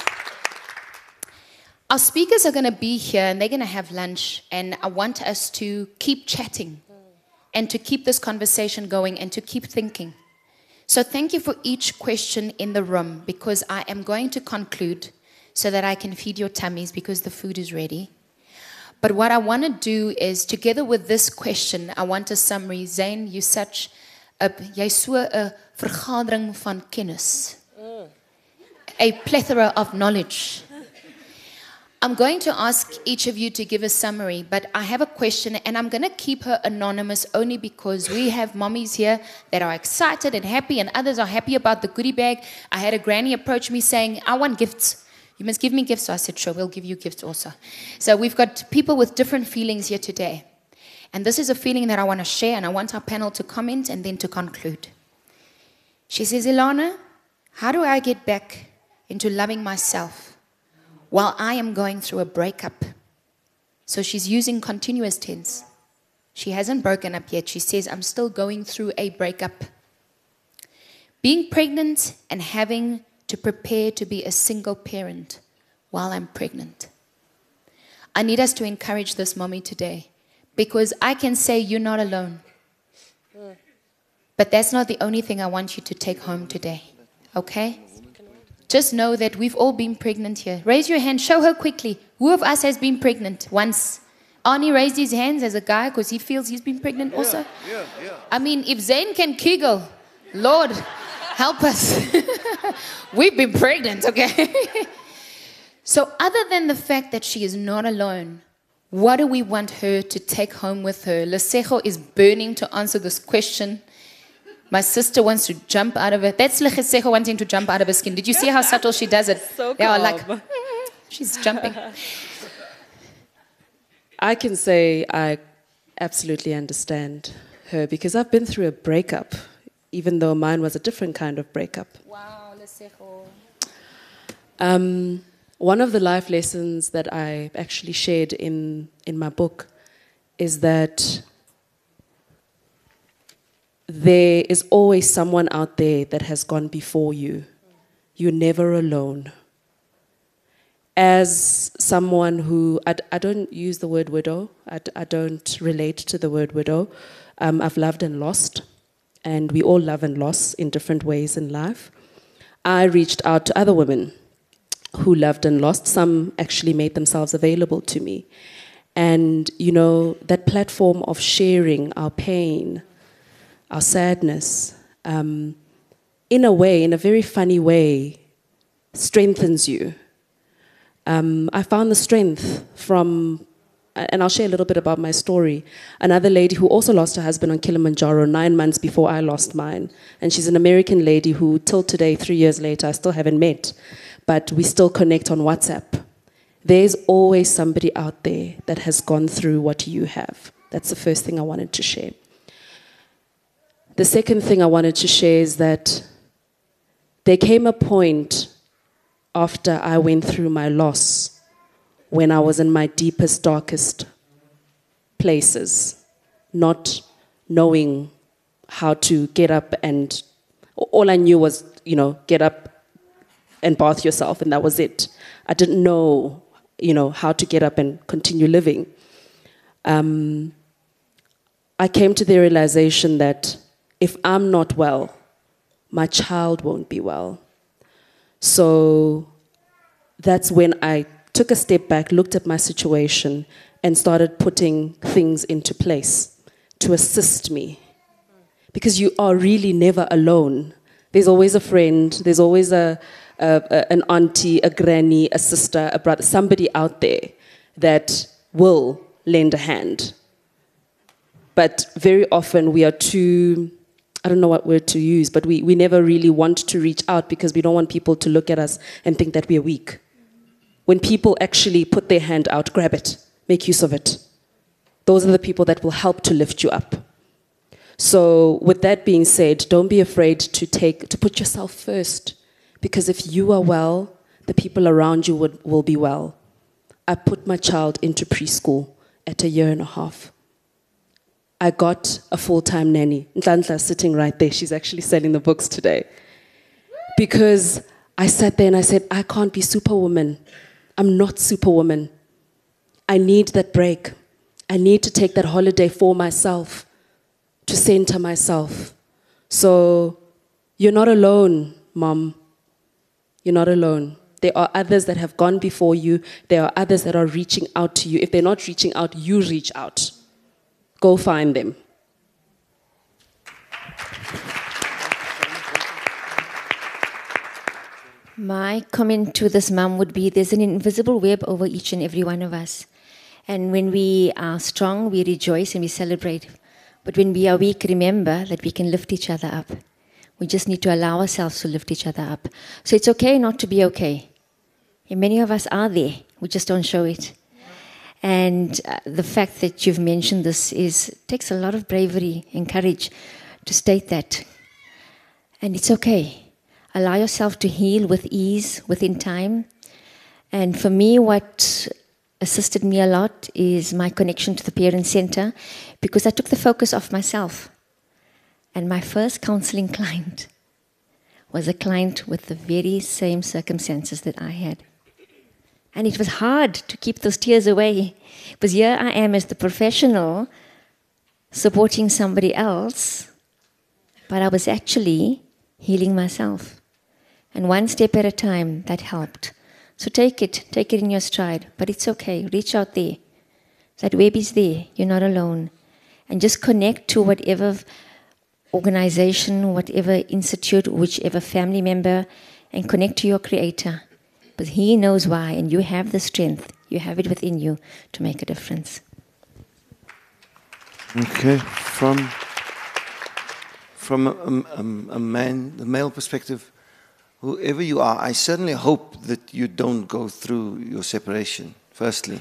Our speakers are going to be here and they're going to have lunch, and I want us to keep chatting and to keep this conversation going and to keep thinking. So thank you for each question in the room, because I am going to conclude so that I can feed your tummies because the food is ready. But what I want to do is, together with this question, I want a summary. Zayn, you're such a, jy so 'n vergadering van kennis. A plethora of knowledge. I'm going to ask each of you to give a summary, but I have a question, and I'm going to keep her anonymous only because we have mommies here that are excited and happy, and others are happy about the goodie bag. I had a granny approach me saying, I want gifts. You must give me gifts. So I said, sure, we'll give you gifts also. So we've got people with different feelings here today. And this is a feeling that I want to share, and I want our panel to comment and then to conclude. She says, Ilana, how do I get back into loving myself while I am going through a breakup? So she's using continuous tense. She hasn't broken up yet. She says, I'm still going through a breakup. Being pregnant and having to prepare to be a single parent, while I'm pregnant. I need us to encourage this mommy today, because I can say you're not alone. But that's not the only thing I want you to take home today, okay? Just know that we've all been pregnant here. Raise your hand, show her quickly. Who of us has been pregnant once? Arnie raised his hands as a guy because he feels he's been pregnant also. Yeah, yeah. I mean, if Zayn can kegel, Lord, help us. We've been pregnant, okay? So other than the fact that she is not alone, what do we want her to take home with her? Lesego is burning to answer this question. My sister wants to jump out of it. That's Lesego wanting to jump out of her skin. Did you see how subtle she does it? So yeah, like, calm. she's jumping. I can say I absolutely understand her because I've been through a breakup, even though mine was a different kind of breakup. Wow, Lesego. Um, one of the life lessons that I actually shared in, in my book is that there is always someone out there that has gone before you. You're never alone. As someone who, I, I don't use the word widow, I, I don't relate to the word widow. Um, I've loved and lost, and we all love and lost in different ways in life. I reached out to other women who loved and lost. Some actually made themselves available to me. And, you know, that platform of sharing our pain, our sadness, um, in a way, in a very funny way, strengthens you. Um, I found the strength from, and I'll share a little bit about my story, another lady who also lost her husband on Kilimanjaro nine months before I lost mine. And she's an American lady who, till today, three years later, I still haven't met, but we still connect on WhatsApp. There's always somebody out there that has gone through what you have. That's the first thing I wanted to share. The second thing I wanted to share is that there came a point after I went through my loss when I was in my deepest, darkest places, not knowing how to get up, and all I knew was, you know, get up and bath yourself, and that was it. I didn't know, you know, how to get up and continue living. Um, I came to the realization that if I'm not well, my child won't be well. So that's when I took a step back, looked at my situation, and started putting things into place to assist me. Because you are really never alone. There's always a friend, there's always a, a, a, an auntie, a granny, a sister, a brother, somebody out there that will lend a hand. But very often we are too, I don't know what word to use, but we, we never really want to reach out because we don't want people to look at us and think that we are weak. When people actually put their hand out, grab it, make use of it. Those are the people that will help to lift you up. So with that being said, don't be afraid to take, to put yourself first. Because if you are well, the people around you would, will be well. I put my child into preschool at a year and a half. I got a full-time nanny. Nhlanhla sitting right there. She's actually selling the books today. Because I sat there and I said, I can't be superwoman. I'm not superwoman. I need that break. I need to take that holiday for myself, to center myself. So you're not alone, Mom. You're not alone. There are others that have gone before you. There are others that are reaching out to you. If they're not reaching out, you reach out. Go find them. My comment to this mum would be there's an invisible web over each and every one of us. And when we are strong, we rejoice and we celebrate. But when we are weak, remember that we can lift each other up. We just need to allow ourselves to lift each other up. So it's okay not to be okay. And many of us are there. We just don't show it. And uh, the fact that you've mentioned this is takes a lot of bravery and courage to state that. And it's okay. Allow yourself to heal with ease, within time. And for me, what assisted me a lot is my connection to the parent center, because I took the focus off myself. And my first counseling client was a client with the very same circumstances that I had. And it was hard to keep those tears away. Because here I am as the professional supporting somebody else, but I was actually healing myself. And one step at a time, that helped. So take it, take it in your stride, but it's okay. Reach out there. That web is there. You're not alone. And just connect to whatever organization, whatever institute, whichever family member, and connect to your Creator. But He knows why, and you have the strength. You have it within you to make a difference. Okay, from from a, a, a man, the male perspective, whoever you are, I certainly hope that you don't go through your separation, firstly.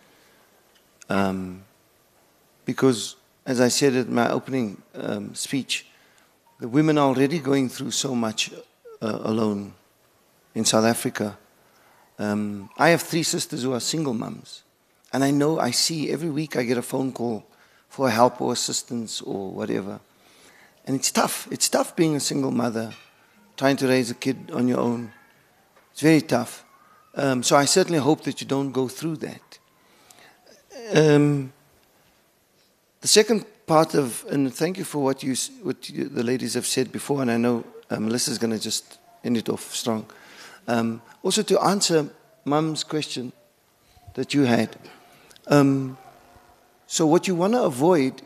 Um, because, as I said in my opening um, speech, the women are already going through so much uh, alone in South Africa. Um, I have three sisters who are single mums. And I know, I see every week I get a phone call for help or assistance or whatever. And it's tough. It's tough being a single mother, trying to raise a kid on your own. It's very tough. Um, so I certainly hope that you don't go through that. Um, the second part of, and thank you for what you, what you, the ladies have said before, and I know uh, Melissa's going to just end it off strong. Um, also to answer Mum's question that you had. Um, so what you want to avoid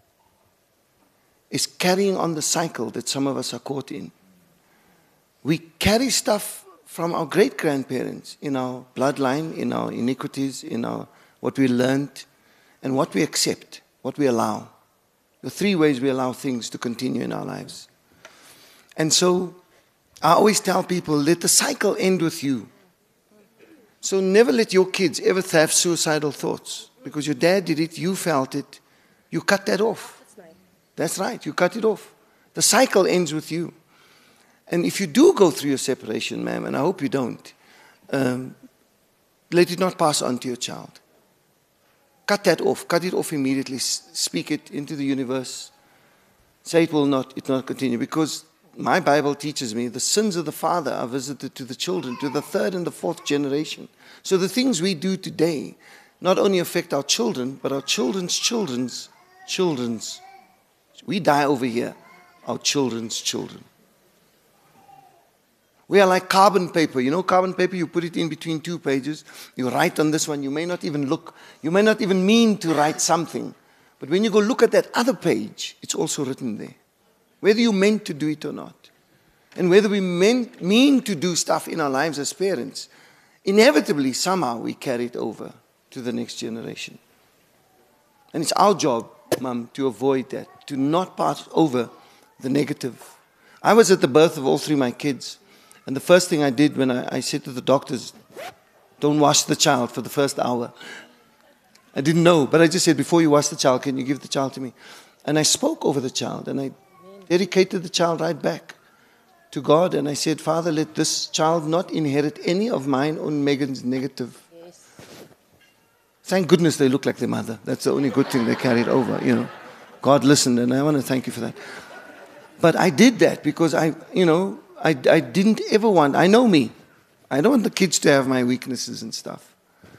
is carrying on the cycle that some of us are caught in. We carry stuff from our great-grandparents in our bloodline, in our iniquities, in our what we learned, and what we accept, what we allow. The three ways we allow things to continue in our lives. And so I always tell people, let the cycle end with you. So never let your kids ever have suicidal thoughts. Because your dad did it, you felt it, you cut that off. That's right. That's right, you cut it off. The cycle ends with you. And if you do go through your separation, ma'am, and I hope you don't, um, let it not pass on to your child. Cut that off. Cut it off immediately. Speak it into the universe. Say it will not, it will not continue. Because my Bible teaches me the sins of the father are visited to the children, to the third and the fourth generation. So the things we do today not only affect our children, but our children's children's children's. We die over here, our children's children. We are like carbon paper. You know carbon paper, you put it in between two pages, you write on this one, you may not even look, you may not even mean to write something. But when you go look at that other page, it's also written there. Whether you meant to do it or not. And whether we meant, mean to do stuff in our lives as parents, inevitably, somehow, we carry it over to the next generation. And it's our job, Mum, to avoid that, to not pass over the negative. I was at the birth of all three of my kids, and the first thing I did when I, I said to the doctors, don't wash the child for the first hour. I didn't know, but I just said, before you wash the child, can you give the child to me? And I spoke over the child, and I dedicated the child right back to God, and I said, Father, let this child not inherit any of mine or Megan's negative. Yes. Thank goodness they look like their mother. That's the only good thing they carried over, you know. God listened, and I want to thank you for that. But I did that because I, you know, I, I didn't ever want, I know me. I don't want the kids to have my weaknesses and stuff.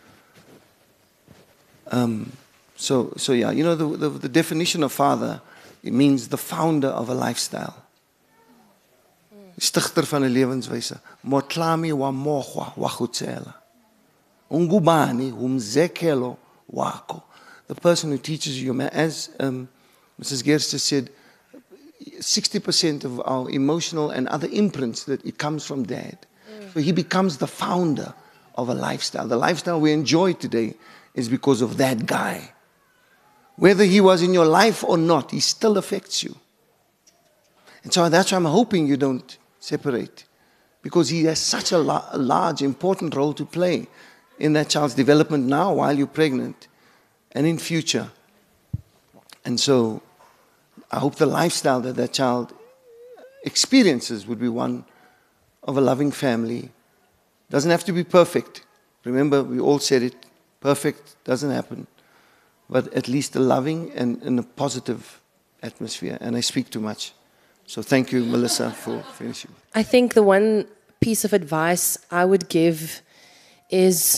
Um, so, so yeah, you know, the, the, the definition of father, it means the founder of a lifestyle. Stichter van 'n lewenswyse. Motlami wa mogwa wa kutsela. Ungubani humzekelo wako. The person who teaches you, as um, Missus Gerst just said, sixty percent of our emotional and other imprints, that it comes from dad. Mm. So he becomes the founder of a lifestyle. The lifestyle we enjoy today is because of that guy. Whether he was in your life or not, he still affects you. And so that's why I'm hoping you don't separate. Because he has such a, la- a large, important role to play in that child's development now while you're pregnant and in future. And so I hope the lifestyle that that child experiences would be one of a loving family. Doesn't have to be perfect. Remember, we all said it, perfect doesn't happen. But at least a loving and, and a positive atmosphere. And I speak too much. So thank you, Melissa, for finishing. I think the one piece of advice I would give is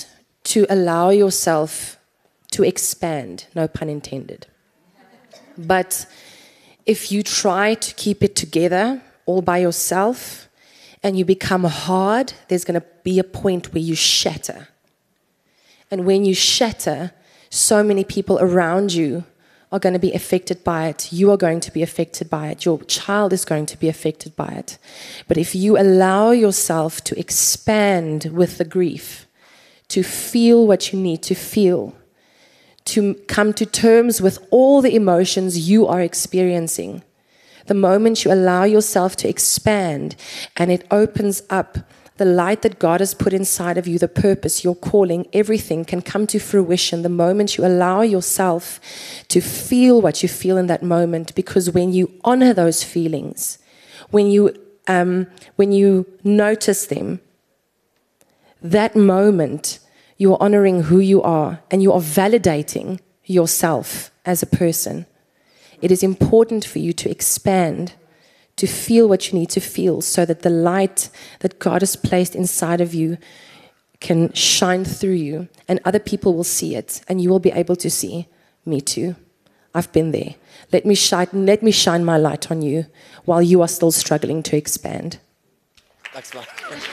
to allow yourself to expand, no pun intended. But if you try to keep it together all by yourself and you become hard, there's going to be a point where you shatter. And when you shatter, so many people around you are going to be affected by it. You are going to be affected by it. Your child is going to be affected by it. But if you allow yourself to expand with the grief, to feel what you need to feel, to come to terms with all the emotions you are experiencing, the moment you allow yourself to expand and it opens up the light that God has put inside of you, the purpose, your calling, everything can come to fruition the moment you allow yourself to feel what you feel in that moment. Because when you honor those feelings, when you, um, when you notice them, that moment you are honoring who you are and you are validating yourself as a person. It is important for you to expand, to feel what you need to feel so that the light that God has placed inside of you can shine through you and other people will see it and you will be able to see, me too. I've been there. Let me shine, let me shine my light on you while you are still struggling to expand. Thanks, man.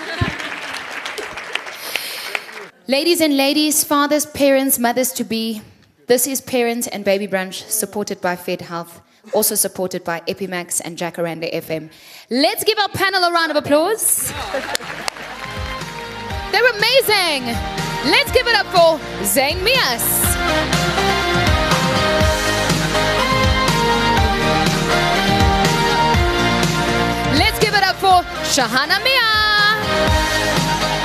Ladies and ladies, fathers, parents, mothers-to-be, this is Parents and Baby Brunch, supported by Fed Health, also supported by Epimax and Jacaranda F M. Let's give our panel a round of applause. They're amazing. Let's give it up for Zane Mias. Let's give it up for Shahana Mia.